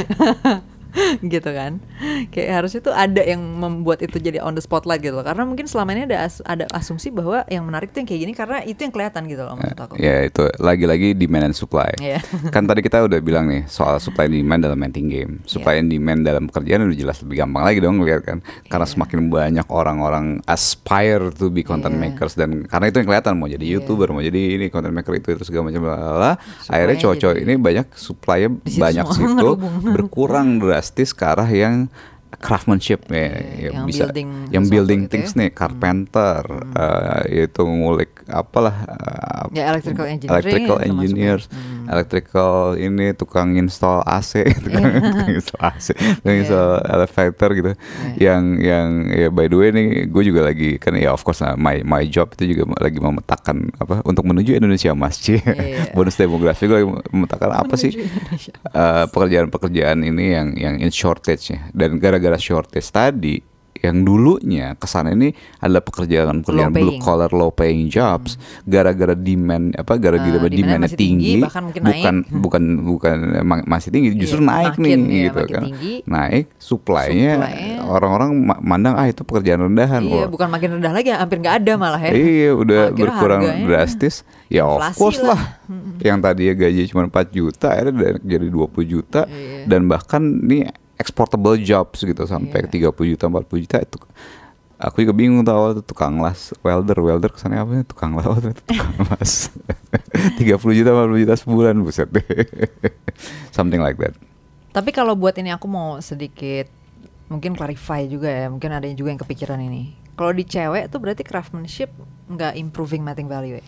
Gitu kan, kayak harusnya tuh ada yang membuat itu jadi on the spotlight gitu loh, karena mungkin selama ini ada asumsi bahwa yang menarik tuh yang kayak gini karena itu yang kelihatan gitu loh, maksud aku. Ya itu lagi-lagi demand and supply. Kan tadi kita udah bilang nih soal supply and demand dalam mating game, supply and demand dalam pekerjaan udah jelas lebih gampang lagi dong ngeliat kan, karena semakin banyak orang-orang aspire to be content makers, dan karena itu yang kelihatan mau jadi YouTuber, mau jadi ini content maker itu segala macam lah. Akhirnya cowok-cowok ini banyak supply-nya banyak situ berkurang drastis ke arah yang craftsmanship yang bisa gitu building things nih, carpenter, itu ngulik apalah, electrical engineers, electrical ini tukang install AC, tukang install elevator gitu, yang ya by the way nih gue juga lagi kan ya of course my job itu juga lagi memetakan apa untuk menuju Indonesia Mas bonus demografi, gue lagi memetakan apa sih pekerjaan-pekerjaan ini yang in shortage ya, dan gara-gara shortage tadi yang dulunya kesana ini adalah pekerjaan blue collar low paying jobs, gara-gara demandnya demandnya tinggi, bukan masih tinggi, justru naik nih gitu kan, naik supply-nya orang-orang mandang itu pekerjaan rendahan, bukan makin rendah lagi, hampir nggak ada malah ya, udah berkurang drastis ya, of course lah. Yang tadinya gaji cuma 4 juta akhirnya jadi 20 juta, dan bahkan nih exportable jobs gitu sampai 30 juta 40 juta itu. Aku juga bingung tuh awal tuh, tukang las, welder kesannya apa ya, tukang las 30 juta 40 juta sebulan, buset deh. Something like that. Tapi kalau buat ini aku mau sedikit mungkin clarify juga ya, mungkin ada juga yang kepikiran ini. Kalau di cewek tuh berarti craftsmanship nggak improving mating value ya?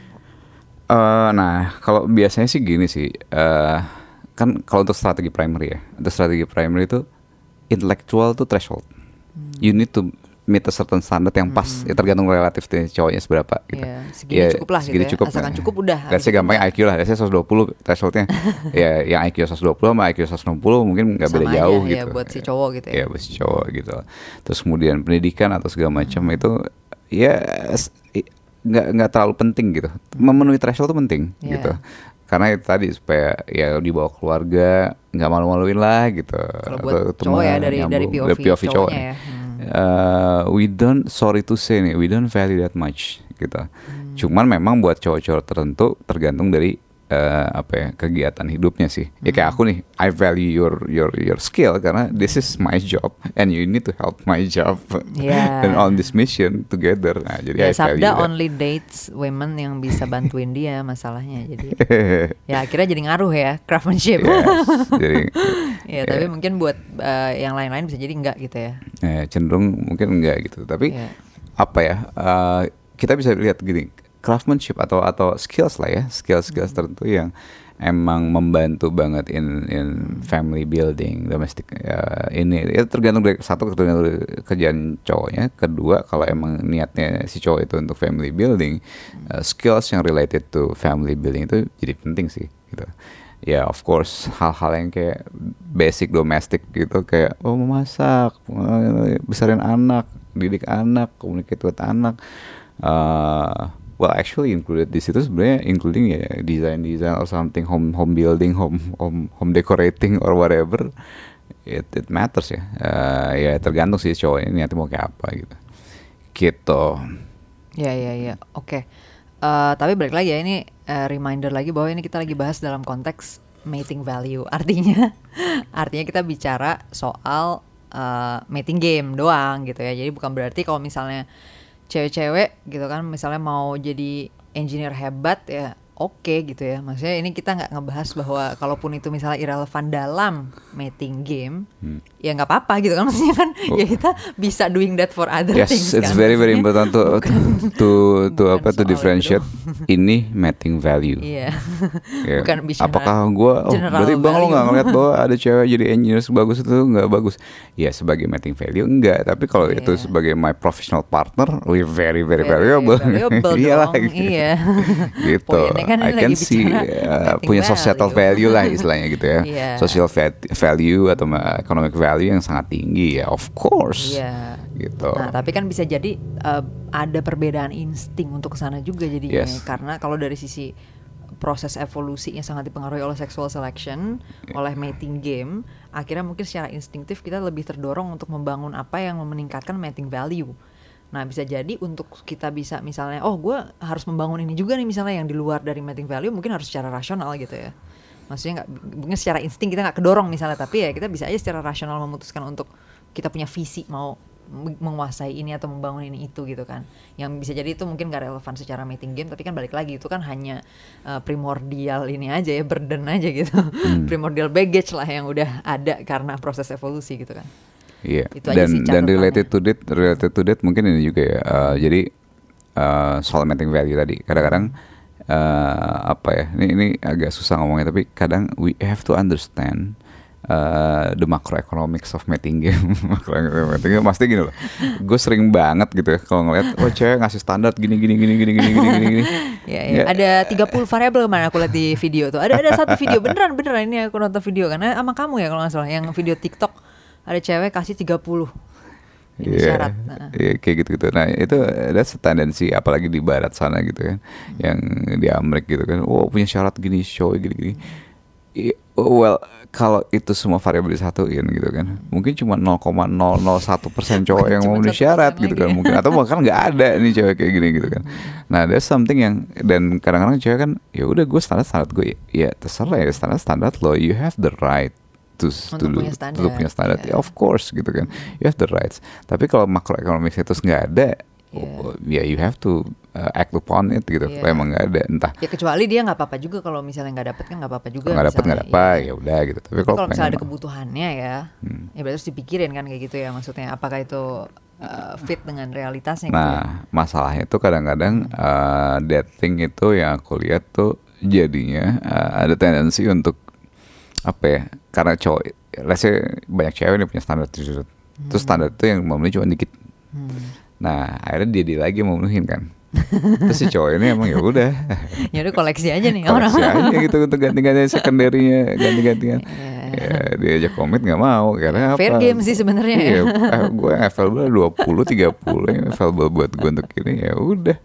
Nah kalau biasanya sih gini sih, kan kalau untuk strategi primary itu intellectual tuh threshold. You need to meet a certain standard yang pas, ya tergantung relatif deh cowoknya seberapa gitu. Segini cukup lah gitu ya, asalkan cukup udah. Saya gampangnya IQ lah, saya 120 thresholdnya. Ya yang IQ 120 sama IQ 160 mungkin nggak beda jauh gitu. Ya buat si cowok gitu ya. Ya buat si cowok gitu. Terus kemudian pendidikan atau segala macam itu ya nggak terlalu penting gitu. Memenuhi threshold itu penting gitu. Yeah. Karena itu tadi supaya ya dibawa keluarga nggak malu-maluin lah gitu. Kalau buat cowok ya dari POV cowoknya ya. Sorry to say nih, we don't value that much gitu. Cuman memang buat cowok-cowok tertentu tergantung dari kegiatan hidupnya sih. Ya kayak aku nih, I value your skill karena this is my job and you need to help my job. And on this mission together. Nah, jadi I value Sabda that. only dates women yang bisa bantuin dia masalahnya. Jadi ya akhirnya jadi ngaruh ya craftsmanship. Jadi ya tapi mungkin buat yang lain-lain bisa jadi enggak gitu ya. Cenderung mungkin enggak gitu. Tapi kita bisa lihat gini, craftsmanship atau skills lah ya, skills tertentu yang emang membantu banget in family building, domestic ini itu tergantung dari kerjaan cowoknya. Kedua, kalau emang niatnya si cowok itu untuk family building, skills yang related to family building itu jadi penting sih gitu. Ya of course hal-hal yang kayak basic domestic gitu, kayak memasak, besarin anak, didik anak, communicate with anak. Well, actually included di situ sebenarnya including ya design or something, home building, home decorating or whatever. It matters ya. Ya tergantung sih cowok ini niatnya mau kayak apa gitu. Gitu. Ya. Oke. Tapi balik lagi ya, ini reminder lagi bahwa ini kita lagi bahas dalam konteks mating value. Artinya kita bicara soal mating game doang gitu ya. Jadi bukan berarti kalau misalnya cewek-cewek gitu kan misalnya mau jadi engineer hebat ya oke gitu ya. Maksudnya ini kita nggak ngebahas bahwa kalaupun itu misalnya irrelevant dalam mating game, ya nggak apa-apa gitu kan. Maksudnya kan ya kita bisa doing that for other things. Yes, it's kan? very important to differentiate ini mating value. Iya. Yeah. Bukan bicara apakah gue berarti bang lo nggak ngeliat bahwa ada cewek jadi engineer bagus itu nggak bagus? Ya sebagai mating value enggak, tapi kalau itu sebagai my professional partner, we very valuable. Iyalah gitu. Iya. Gitu. I can see punya societal value lah istilahnya gitu ya. Social value atau economic value yang sangat tinggi ya, of course. Gitu. Nah, tapi kan bisa jadi ada perbedaan insting untuk kesana juga jadinya. Karena kalau dari sisi proses evolusinya sangat dipengaruhi oleh sexual selection, oleh mating game, akhirnya mungkin secara instingtif kita lebih terdorong untuk membangun apa yang meningkatkan mating value. Nah bisa jadi untuk kita bisa misalnya, gue harus membangun ini juga nih misalnya yang di luar dari mating value, mungkin harus secara rasional gitu ya. Maksudnya mungkin secara insting kita nggak kedorong misalnya, tapi ya kita bisa aja secara rasional memutuskan untuk kita punya visi mau menguasai ini atau membangun ini itu gitu kan. Yang bisa jadi itu mungkin gak relevan secara mating game, tapi kan balik lagi itu kan hanya primordial ini aja ya, burden aja gitu. Primordial baggage lah yang udah ada karena proses evolusi gitu kan. Iya. Dan related to that mungkin ini juga ya. Jadi soal mating value tadi kadang-kadang ini agak susah ngomongnya, tapi kadang we have to understand the macroeconomics of mating game. Macroeconomics pasti gini loh. Gue sering banget gitu ya kalau ngeliat cewek ngasih standar gini. Ya. Ada 30 variabel kemarin aku lihat di video tuh. Ada satu video beneran ini aku nonton video karena sama kamu ya kalau nggak salah, yang video TikTok. Ada cewek kasih 30 ini syarat. Kayak gitu. Nah itu ada tendensi apalagi di barat sana gitu kan, yang di Amerika gitu kan, punya syarat gini, show gini. Well, kalau itu semua variabel disatuin gitu kan, mungkin cuma 0,001% cowok yang mau memenuhi syarat gitu kan, mungkin atau bahkan nggak ada nih cewek kayak gini gitu kan. Nah, there's something yang, dan kadang-kadang cewek kan, ya udah gue standar gue, ya terserah ya standar lo, you have the right to punya standar, ya, of course gitu kan, you have the rights. Tapi kalau macroeconomics itu nggak ada, ya you have to act upon it gitu. Kalau emang nggak ada, entah. Ya kecuali dia nggak apa-apa juga kalau misalnya nggak dapet kan nggak apa-apa juga. Nggak dapet ya udah gitu. Tapi kalau misalnya ada kebutuhannya ya berarti harus dipikirin kan kayak gitu ya, maksudnya apakah itu fit dengan realitasnya. Nah gitu. Masalahnya itu kadang-kadang dating itu yang aku lihat tuh jadinya ada tendensi untuk apa ya, karena cowok, let's say banyak cewek nih punya standar terus standar itu yang memenuhi cuma dikit. Nah akhirnya dia lagi memenuhin kan. Terus si cowok ini emang ya udah koleksi aja nih orang. Koleksi aja gitu untuk ganti-gantian secondary-nya, ganti-gantian. Ya, dia aja komit nggak mau karena fair apa? sebenarnya. Iya, gue available 20-30 yang available buat gue untuk ini, ya udah.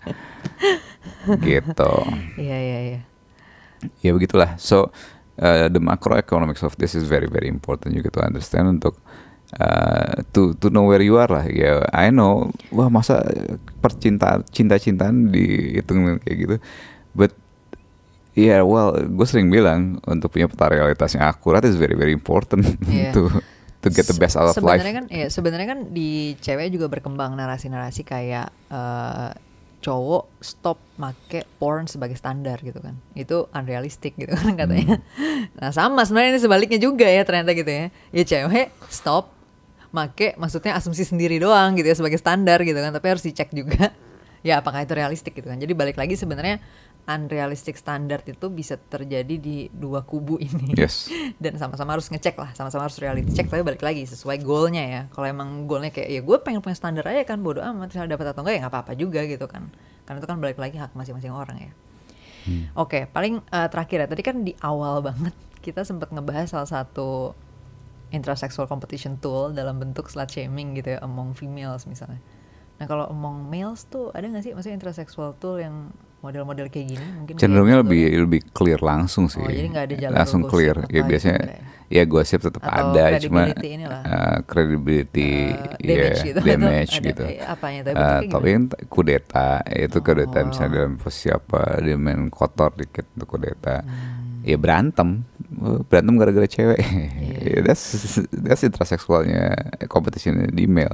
Gitu. Iya. Ya begitulah. So the macroeconomics of this is very very important juga to understand untuk to know where you are lah. Ya, I know. Wah, masa cinta-cintaan dihitung kayak gitu. But yeah, well, gue sering bilang untuk punya peta realitas yang akurat is very very important to get the best out of life. Sebenarnya kan di cewek juga berkembang narasi-narasi kayak cowok stop make porn sebagai standar gitu kan. Itu unrealistic gitu kan katanya. Nah sama sebenarnya ini sebaliknya juga ya ternyata gitu ya. Ya cewek stop make maksudnya asumsi sendiri doang gitu ya sebagai standar gitu kan. Tapi harus dicek juga ya apakah itu realistik gitu kan. Jadi balik lagi sebenarnya unrealistic standard itu bisa terjadi di dua kubu ini. Yes. Dan sama-sama harus ngecek lah, sama-sama harus reality check. Tapi balik lagi sesuai goalnya ya. Kalau emang goalnya kayak ya gue pengen punya standar aja kan, bodo amat misalnya dapat atau enggak ya nggak apa-apa juga gitu kan. Karena itu kan balik lagi hak masing-masing orang ya. Oke, paling terakhir ya. Tadi kan di awal banget kita sempat ngebahas salah satu intrasexual competition tool dalam bentuk slut shaming gitu ya among females misalnya. Nah kalau among males tuh ada nggak sih maksudnya intrasexual tool yang model-model kayak gini mungkin cenderungnya lebih clear langsung sih. Jadi nggak ada jalur langsung clear. Ya biasanya ya gosip tetap atau ada cuma credibility damage gitu. Apanya tapi kan kudeta itu kudeta misalnya dalam posisi apa dia main kotor dikit untuk kudeta. Ya berantem gara-gara cewek. That's intraseksualnya competition di email.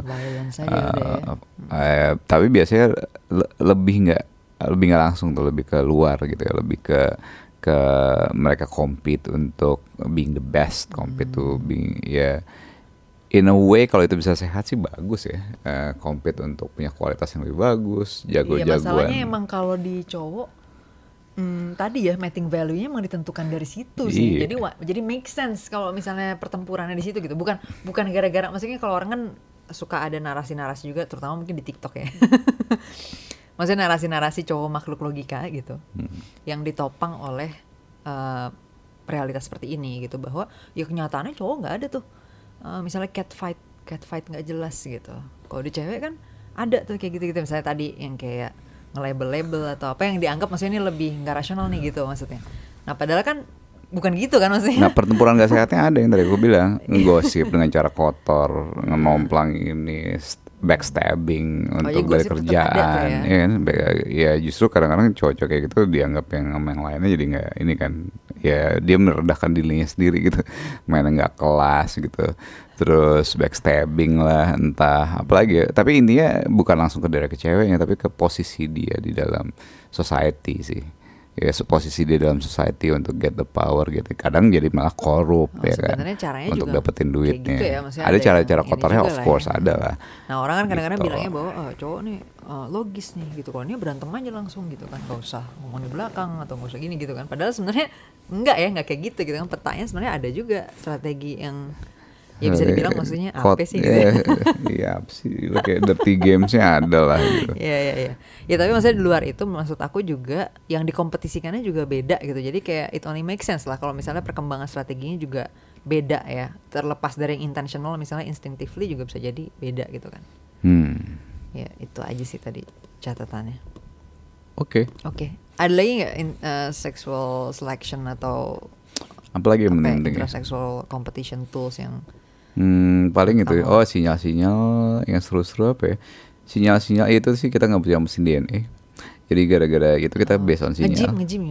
Tapi biasanya lebih nggak langsung tuh, lebih ke luar gitu ya, lebih ke mereka compete untuk being the best, compete to being ya in a way kalau itu bisa sehat sih bagus ya, compete untuk punya kualitas yang lebih bagus, jago-jagoan. Iya masalahnya emang kalau di cowok tadi ya mating value-nya emang ditentukan dari situ sih. Jadi make sense kalau misalnya pertempurannya di situ gitu. Bukan gara-gara maksudnya kalau orang kan suka ada narasi-narasi juga terutama mungkin di TikTok ya. Maksudnya narasi-narasi cowok makhluk logika gitu. Yang ditopang oleh realitas seperti ini gitu bahwa ya kenyataannya cowok enggak ada tuh. Misalnya catfight enggak jelas gitu. Kalau di cewek kan ada tuh kayak gitu-gitu misalnya tadi yang kayak nge-label atau apa yang dianggap maksudnya ini lebih nggak rasional nih gitu maksudnya. Nah padahal kan bukan gitu kan maksudnya. Nah pertempuran gak sehatnya ada yang tadi gue bilang ngegosip dengan cara kotor, ngenomplang ini, backstabbing untuk dari kerjaan, ya kan? Ya justru kadang-kadang cowok-cowok kayak gitu dianggap yang sama yang lainnya jadi nggak ini kan, ya dia merendahkan dirinya sendiri gitu, mainnya nggak kelas gitu. Terus backstabbing lah entah apalagi ya. Tapi intinya bukan langsung ke daerah ke ceweknya tapi ke posisi dia di dalam society sih. Ya posisi dia dalam society untuk get the power gitu. Kadang jadi malah korup ya kan. Untuk dapetin duitnya. Gitu ya, ada cara-cara kotornya of course ya. Ada lah. Nah orang kan kadang-kadang gitu bilangnya bahwa cowok nih logis nih gitu. Kalau ini berantem aja langsung gitu kan. Gak usah ngomong di belakang atau gak usah gini gitu kan. Padahal sebenarnya enggak kayak gitu kan. Petanya sebenarnya ada juga strategi yang ya bisa dibilang maksudnya apa sih gitu ya. Iya apa sih kayak dirty gamesnya ada lah gitu. Iya. Ya tapi maksudnya di luar itu maksud aku juga yang dikompetisikannya juga beda gitu. Jadi kayak it only makes sense lah kalau misalnya perkembangan strateginya juga beda ya. Terlepas dari yang intentional misalnya instinctively juga bisa jadi beda gitu kan. Ya itu aja sih tadi catatannya. Oke. Ada lagi nggak sexual selection atau apalagi yang penting intrasexual competition tools yang paling itu sinyal-sinyal yang seru-seru apa ya, sinyal-sinyal itu sih kita nggak punya mesin DNA jadi gara-gara itu kita based on sinyal ngejim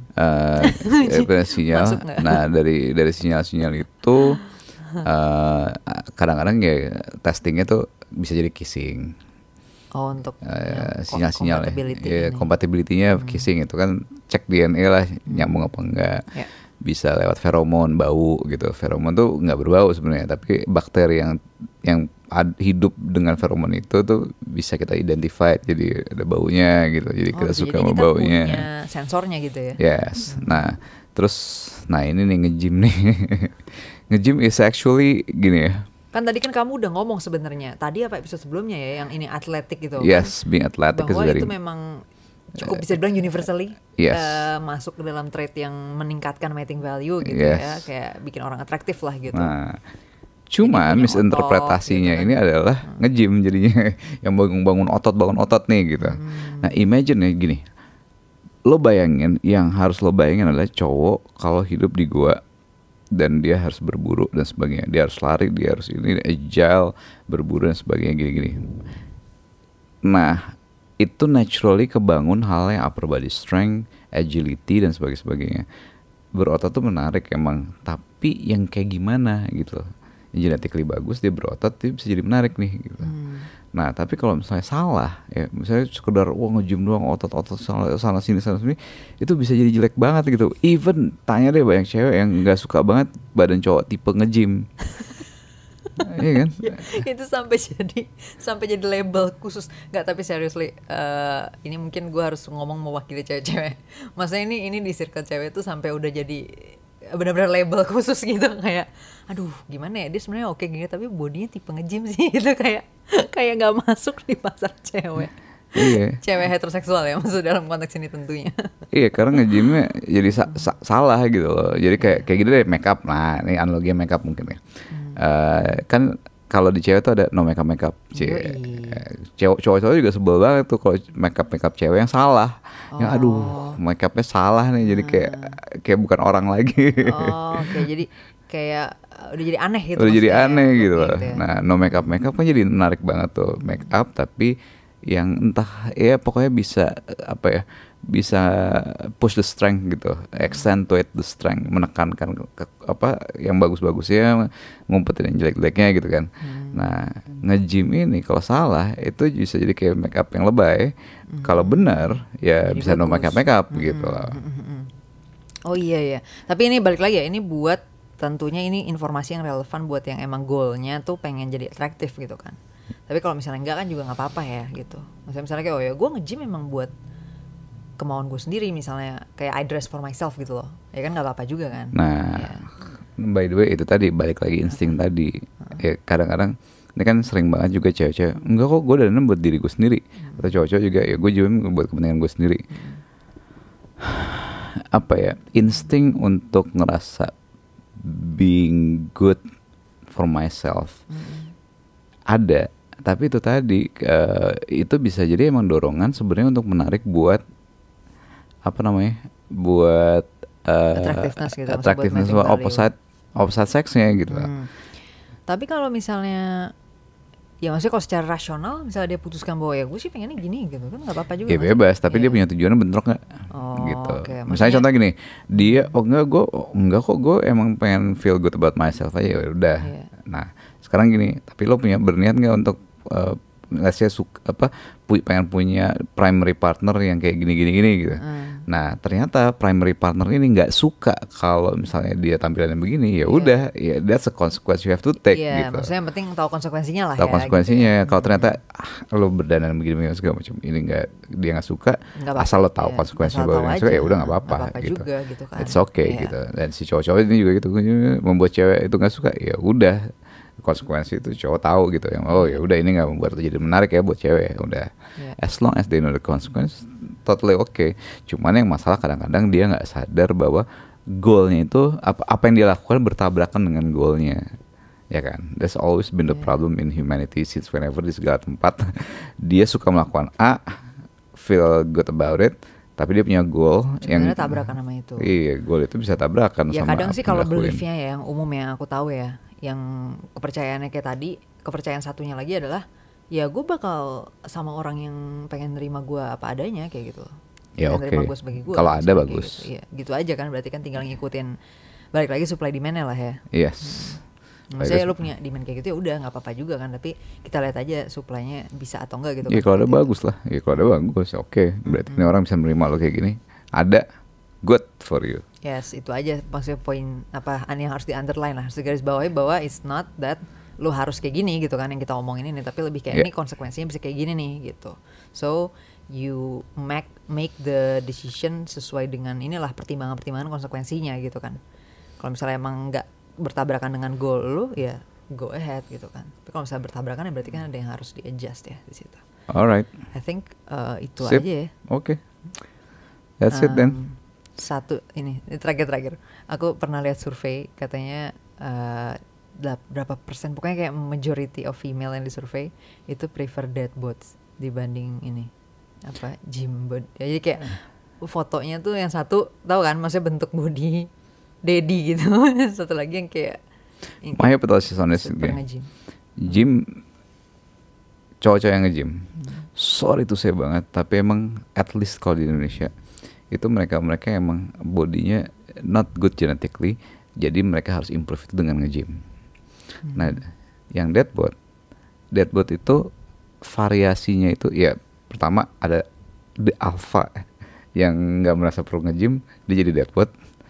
sinyal. Nah dari sinyal-sinyal itu kadang-kadang ya testingnya tuh bisa jadi kissing. Untuk sinyal-sinyal compatibility-nya kissing itu kan cek DNA lah nyambung apa enggak. Bisa lewat feromon, bau gitu. Feromon tuh nggak berbau sebenarnya, tapi bakteri yang hidup dengan feromon itu tuh bisa kita identify. Jadi ada baunya gitu. Jadi kita suka sama baunya. Punya sensornya gitu ya. Yes. Nah, terus ini nih nge-gym nih. Nge-gym is actually gini ya. Kan tadi kan kamu udah ngomong sebenarnya. Tadi apa episode sebelumnya ya yang ini atletik gitu. Yes, being athletic bahwa itu memang cukup bisa dibilang universally masuk ke dalam trait yang meningkatkan mating value gitu ya, kayak bikin orang atraktif lah gitu. Nah, Cuman punya misinterpretasinya otot, gitu ini adalah nge-gym jadinya yang bangun otot nih gitu. Nah, imagine ya gini. Lo bayangin, yang harus lo bayangin adalah cowok kalau hidup di gua dan dia harus berburu dan sebagainya. Dia harus lari, dia harus ini agile, berburu dan sebagainya gini-gini. Nah, itu naturally kebangun hal yang upper body strength, agility dan sebagainya. Berotot tuh menarik emang, tapi yang kayak gimana gitu. Yang genetically bagus dia berotot, dia bisa jadi menarik nih gitu. Nah, tapi kalau misalnya salah ya, misalnya sekedar nge-gym doang otot-otot sana sini, itu bisa jadi jelek banget gitu. Even tanya deh banyak cewek yang nggak suka banget badan cowok tipe nge-gym. Iya kan? Itu sampai jadi label khusus. Nggak, tapi seriously, ini mungkin gue harus ngomong mewakili cewek-cewek. Maksudnya ini di circle cewek tuh sampai udah jadi benar-benar label khusus gitu, kayak aduh gimana ya, dia sebenarnya oke gini tapi bodinya tipe nge-gym sih gitu, kayak nggak masuk di pasar cewek. Iya. Cewek heteroseksual ya maksud dalam konteks ini tentunya. Iya, karena nge-gymnya jadi salah gitu loh. Jadi kayak gini deh, make up. Nah, ini analogi make up mungkin ya. Kan kalau di cewek tuh ada no make up. Cowok-cowok juga sebel banget tuh kalau make up cewek yang salah. Yang aduh, make upnya salah nih, jadi kayak bukan orang lagi. Oke, jadi kayak udah jadi aneh gitu. Udah jadi aneh gitu loh. Gitu ya. Nah, no make up kan jadi menarik banget tuh. Make up tapi yang entah ya pokoknya bisa apa ya, bisa push the strength gitu, accentuate the strength, menekankan apa yang bagus-bagusnya, ngumpetin yang jelek-jeleknya gitu kan. Nah, nge-gym ini kalau salah itu bisa jadi kayak make up yang lebay. Kalau benar ya jadi bisa bagus. No make up gitu loh. Oh iya ya. Tapi ini balik lagi ya, ini buat tentunya ini informasi yang relevan buat yang emang goalnya tuh pengen jadi atraktif gitu kan. Tapi kalau misalnya enggak kan juga nggak apa-apa ya gitu. Misalnya kayak oh ya gue nge-gym memang buat kemauan gue sendiri, misalnya kayak I dress for myself gitu loh, ya kan nggak apa-apa juga kan. Nah, by the way itu tadi balik lagi insting tadi. Ya kadang-kadang ini kan sering banget juga cewek-cewek, enggak kok gue dandan buat diri gue sendiri. Atau cowok-cowok juga ya gue gym buat kepentingan gue sendiri. Apa ya, insting untuk ngerasa being good for myself ada, tapi itu tadi itu bisa jadi emang dorongan sebenarnya untuk menarik buat apa namanya, buat attractiveness gitu, attractiveness opposite sexnya gitu. Tapi kalau misalnya ya maksudnya kalau secara rasional misalnya dia putuskan bahwa ya gue sih pengennya gini gitu kan nggak apa-apa juga. Ya bebas, tapi dia punya tujuannya bentrok nggak? Gitu. Okay. Misalnya contoh gini, dia enggak kok gue emang pengen feel good about myself aja, ya udah. Nah sekarang gini, tapi lo berniat nggak untuk let's say pengen punya primary partner yang kayak gini gitu. Nah ternyata primary partner ini nggak suka kalau misalnya dia tampilannya begini, ya udah, ya that's a consequence you have to take gitu. Maksudnya yang penting tahu konsekuensinya lah. Tahu konsekuensinya. Gitu. Kalau ternyata lo berdandan begini segala macam ini dia nggak suka, asal lo tahu konsekuensinya bahwa dia suka, ya udah nggak apa-apa gitu. Juga, gitu kan. It's okay gitu. Dan si cowok-cowok ini juga gitu, membuat cewek itu nggak suka, ya udah. Konsekuensi itu cowok tahu gitu, yang oh ya udah ini nggak membuat itu jadi menarik ya buat cewek, udah as long as they know the consequence totally okay. Cuman yang masalah kadang-kadang dia nggak sadar bahwa goalnya itu apa yang dia lakukan bertabrakan dengan goalnya, ya kan. That's always been the problem in humanity since whenever di segala tempat dia suka melakukan A, feel good about it, tapi dia punya goal yang tabrakan sama itu. Iya, goal itu bisa tabrakan ya, sama. Ya kadang sih kalau beliefnya ya yang umum yang aku tahu ya, yang kepercayaannya kayak tadi, kepercayaan satunya lagi adalah ya gue bakal sama orang yang pengen nerima gue apa adanya kayak gitu. Ya oke. Okay. Kalau ada bagus. Gitu. Ya, gitu aja kan, berarti kan tinggal ngikutin balik lagi supply demand-nya lah ya. Yes. Maksudnya lu punya demand kayak gitu ya udah nggak apa-apa juga kan, tapi kita lihat aja supply-nya bisa atau enggak gitu. Ya kalau ada bagus lah. Ya kalau ada bagus, oke. Berarti ini orang bisa menerima lo kayak gini. Ada, good for you. Yes, itu aja maksudnya poin apa yang harus di underline lah, harus digaris bawahi bahwa it's not that lu harus kayak gini gitu kan yang kita omongin ini, tapi lebih kayak ini konsekuensinya bisa kayak gini nih gitu. So you make the decision sesuai dengan inilah pertimbangan konsekuensinya gitu kan. Kalau misalnya emang nggak bertabrakan dengan goal lu ya go ahead gitu kan. Tapi kalau misalnya bertabrakan ya berarti kan ada yang harus di adjust ya di situ. Alright. I think itu Sip. aja ya. Oke. That's it then. Satu ini terakhir aku pernah lihat survei katanya berapa persen, pokoknya kayak majority of female yang disurvey itu prefer dead bots dibanding ini apa gym body. Jadi kayak fotonya tuh yang satu tahu kan, maksudnya bentuk body daddy gitu. Satu lagi yang kayak My hypothesis on this nge-gym. Gym, cowok-cowok yang nge-gym, sorry tuh saya banget, tapi emang at least kalau di Indonesia itu mereka emang bodinya not good genetically, jadi mereka harus improve itu dengan nge-gym. Nah, yang deadbot itu variasinya itu ya pertama ada the alpha yang nggak merasa perlu nge-gym, dia jadi deadbot.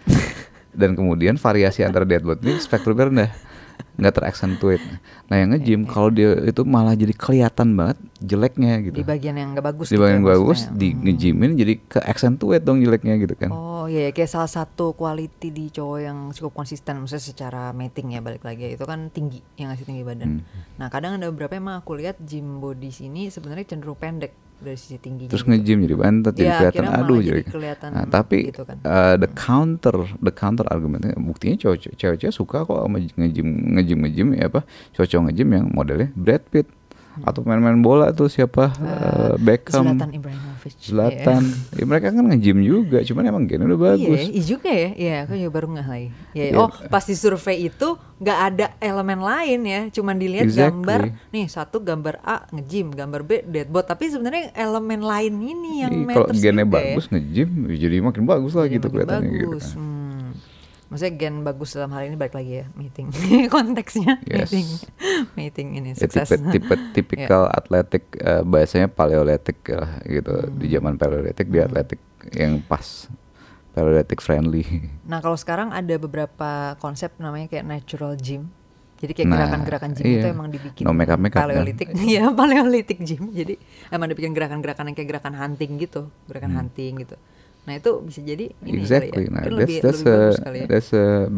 Dan kemudian variasi antara deadbot ini spektrumnya rendah, nggak teraccentuate. Nah yang nge-gym kalau dia itu malah jadi kelihatan banget jeleknya gitu. Di bagian yang nggak bagus. Di bagian gitu bagus di nge-gymin jadi ke-accentuate dong jeleknya gitu kan. Oh iya, kayak salah satu quality di cowok yang cukup konsisten, maksudnya secara mating ya, balik lagi itu kan tinggi, yang ngasih tinggi badan. Nah kadang ada beberapa emang aku lihat gym body sini sebenarnya cenderung pendek dari sisi tingginya. Terus gitu. Nge-gym jadi bantet, jadi kelihatan aduh jadi jadi. kelihatan Nah, tapi gitu kan. the counter argumentnya, buktinya cewek-cewek suka kok sama nge-gym ya apa, cowok nge-gym yang modelnya Brad Pitt atau main-main bola tuh siapa Beckham, Zlatan Ibrahimovic. Zlatan. Ya, mereka kan nge-gym juga, cuman emang gennya udah bagus. Iya juga ya. Iya, aku juga baru ngeh lagi. Ya, Iya. oh, pas di survei itu nggak ada elemen lain ya, cuman dilihat gambar. Nih, satu gambar A nge-gym, gambar B deadbot, tapi sebenarnya elemen lain ini yang Kalau matters gennya juga bagus nge-gym, ya jadi makin bagus lah Jadi gitu makin kelihatannya gitu bagus. kan. Maksudnya gen bagus dalam hal ini balik lagi ya, meeting konteksnya, Yes. meeting ini Ya, sukses. tipikal atletik, bahasanya paleolitik lah gitu. Di zaman paleolitik dia atletik yang pas, paleolitik friendly. Nah kalau sekarang ada beberapa konsep namanya kayak natural gym. Jadi kayak Nah, gerakan-gerakan gym iya. itu emang dibikin No makeup kan. paleolitik. Iya, paleolitik gym. Jadi emang dibikin gerakan-gerakan yang kayak gerakan hunting gitu, gerakan hunting gitu. Nah itu bisa jadi ini Exactly. kali ya. Nah, Kan that's lebih bagus kali ya. that's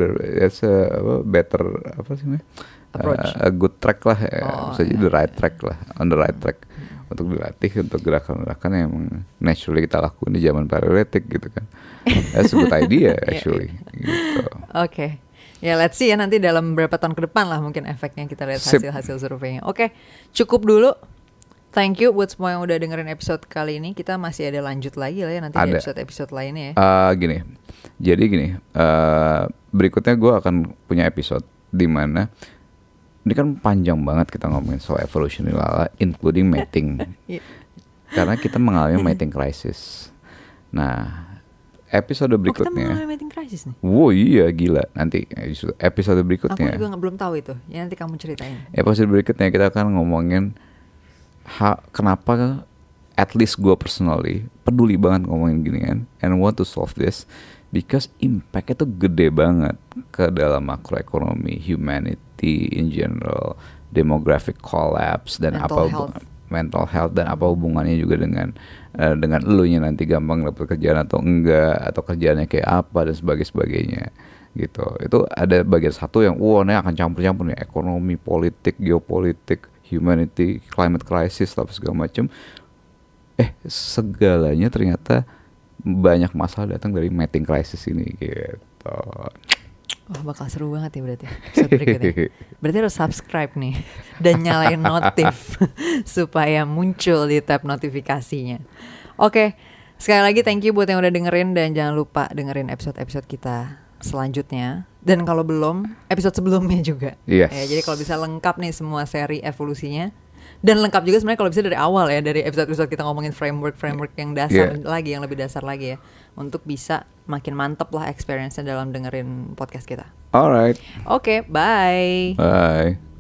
a apa, better apa sih namanya? Approach. A good track lah, bisa jadi iya. the right track lah, on the right track untuk dilatih untuk gerakan-gerakan yang emang naturally kita lakukan di zaman paleolitik gitu kan. That's a good idea actually. Gitu. Oke. Ya let's see ya nanti dalam beberapa tahun ke depan lah mungkin efeknya kita lihat Sip. hasil-hasil surveinya. Oke, cukup dulu. Thank you buat semua yang udah dengerin episode kali ini. Kita masih ada lanjut lagi lah ya nanti di Ada. episode-episode lainnya ya. Gini, berikutnya gue akan punya episode di mana ini kan panjang banget kita ngomongin soal evolution lala, including mating, Iya. karena kita mengalami mating crisis. Nah, episode Oh kita berikutnya, mengalami mating crisis nih. wow iya gila, nanti episode Aku berikutnya, juga belum tahu itu. Ya nanti kamu ceritain. episode berikutnya kita akan ngomongin kenapa at least gue personally peduli banget ngomongin ginian and want to solve this because impact-nya tuh gede banget ke dalam makroekonomi, humanity in general, demographic collapse dan mental health dan apa hubungannya juga dengan elunya nanti gampang dapet kerjaan atau enggak, atau kerjaannya kayak apa dan sebagainya gitu. Itu ada bagian satu yang ini akan campur-campur nih, ekonomi, politik, geopolitik, humanity, climate crisis, apa segala macam. Segalanya ternyata banyak masalah datang dari mating crisis ini gitu. Wah bakal seru banget ya berarti episode berikutnya. Berarti harus subscribe nih dan nyalain notif supaya muncul di tab notifikasinya. Oke, sekali lagi thank you buat yang udah dengerin dan jangan lupa dengerin episode-episode kita selanjutnya. Dan kalau belum, episode sebelumnya juga. Yes. Ya, jadi kalau bisa lengkap nih semua seri evolusinya. Dan lengkap juga sebenarnya kalau bisa dari awal ya, dari episode-episode kita ngomongin framework yang dasar lagi, yang lebih dasar lagi ya, untuk bisa makin mantep lah experience-nya dalam dengerin podcast kita. Alright. Oke, bye. Bye.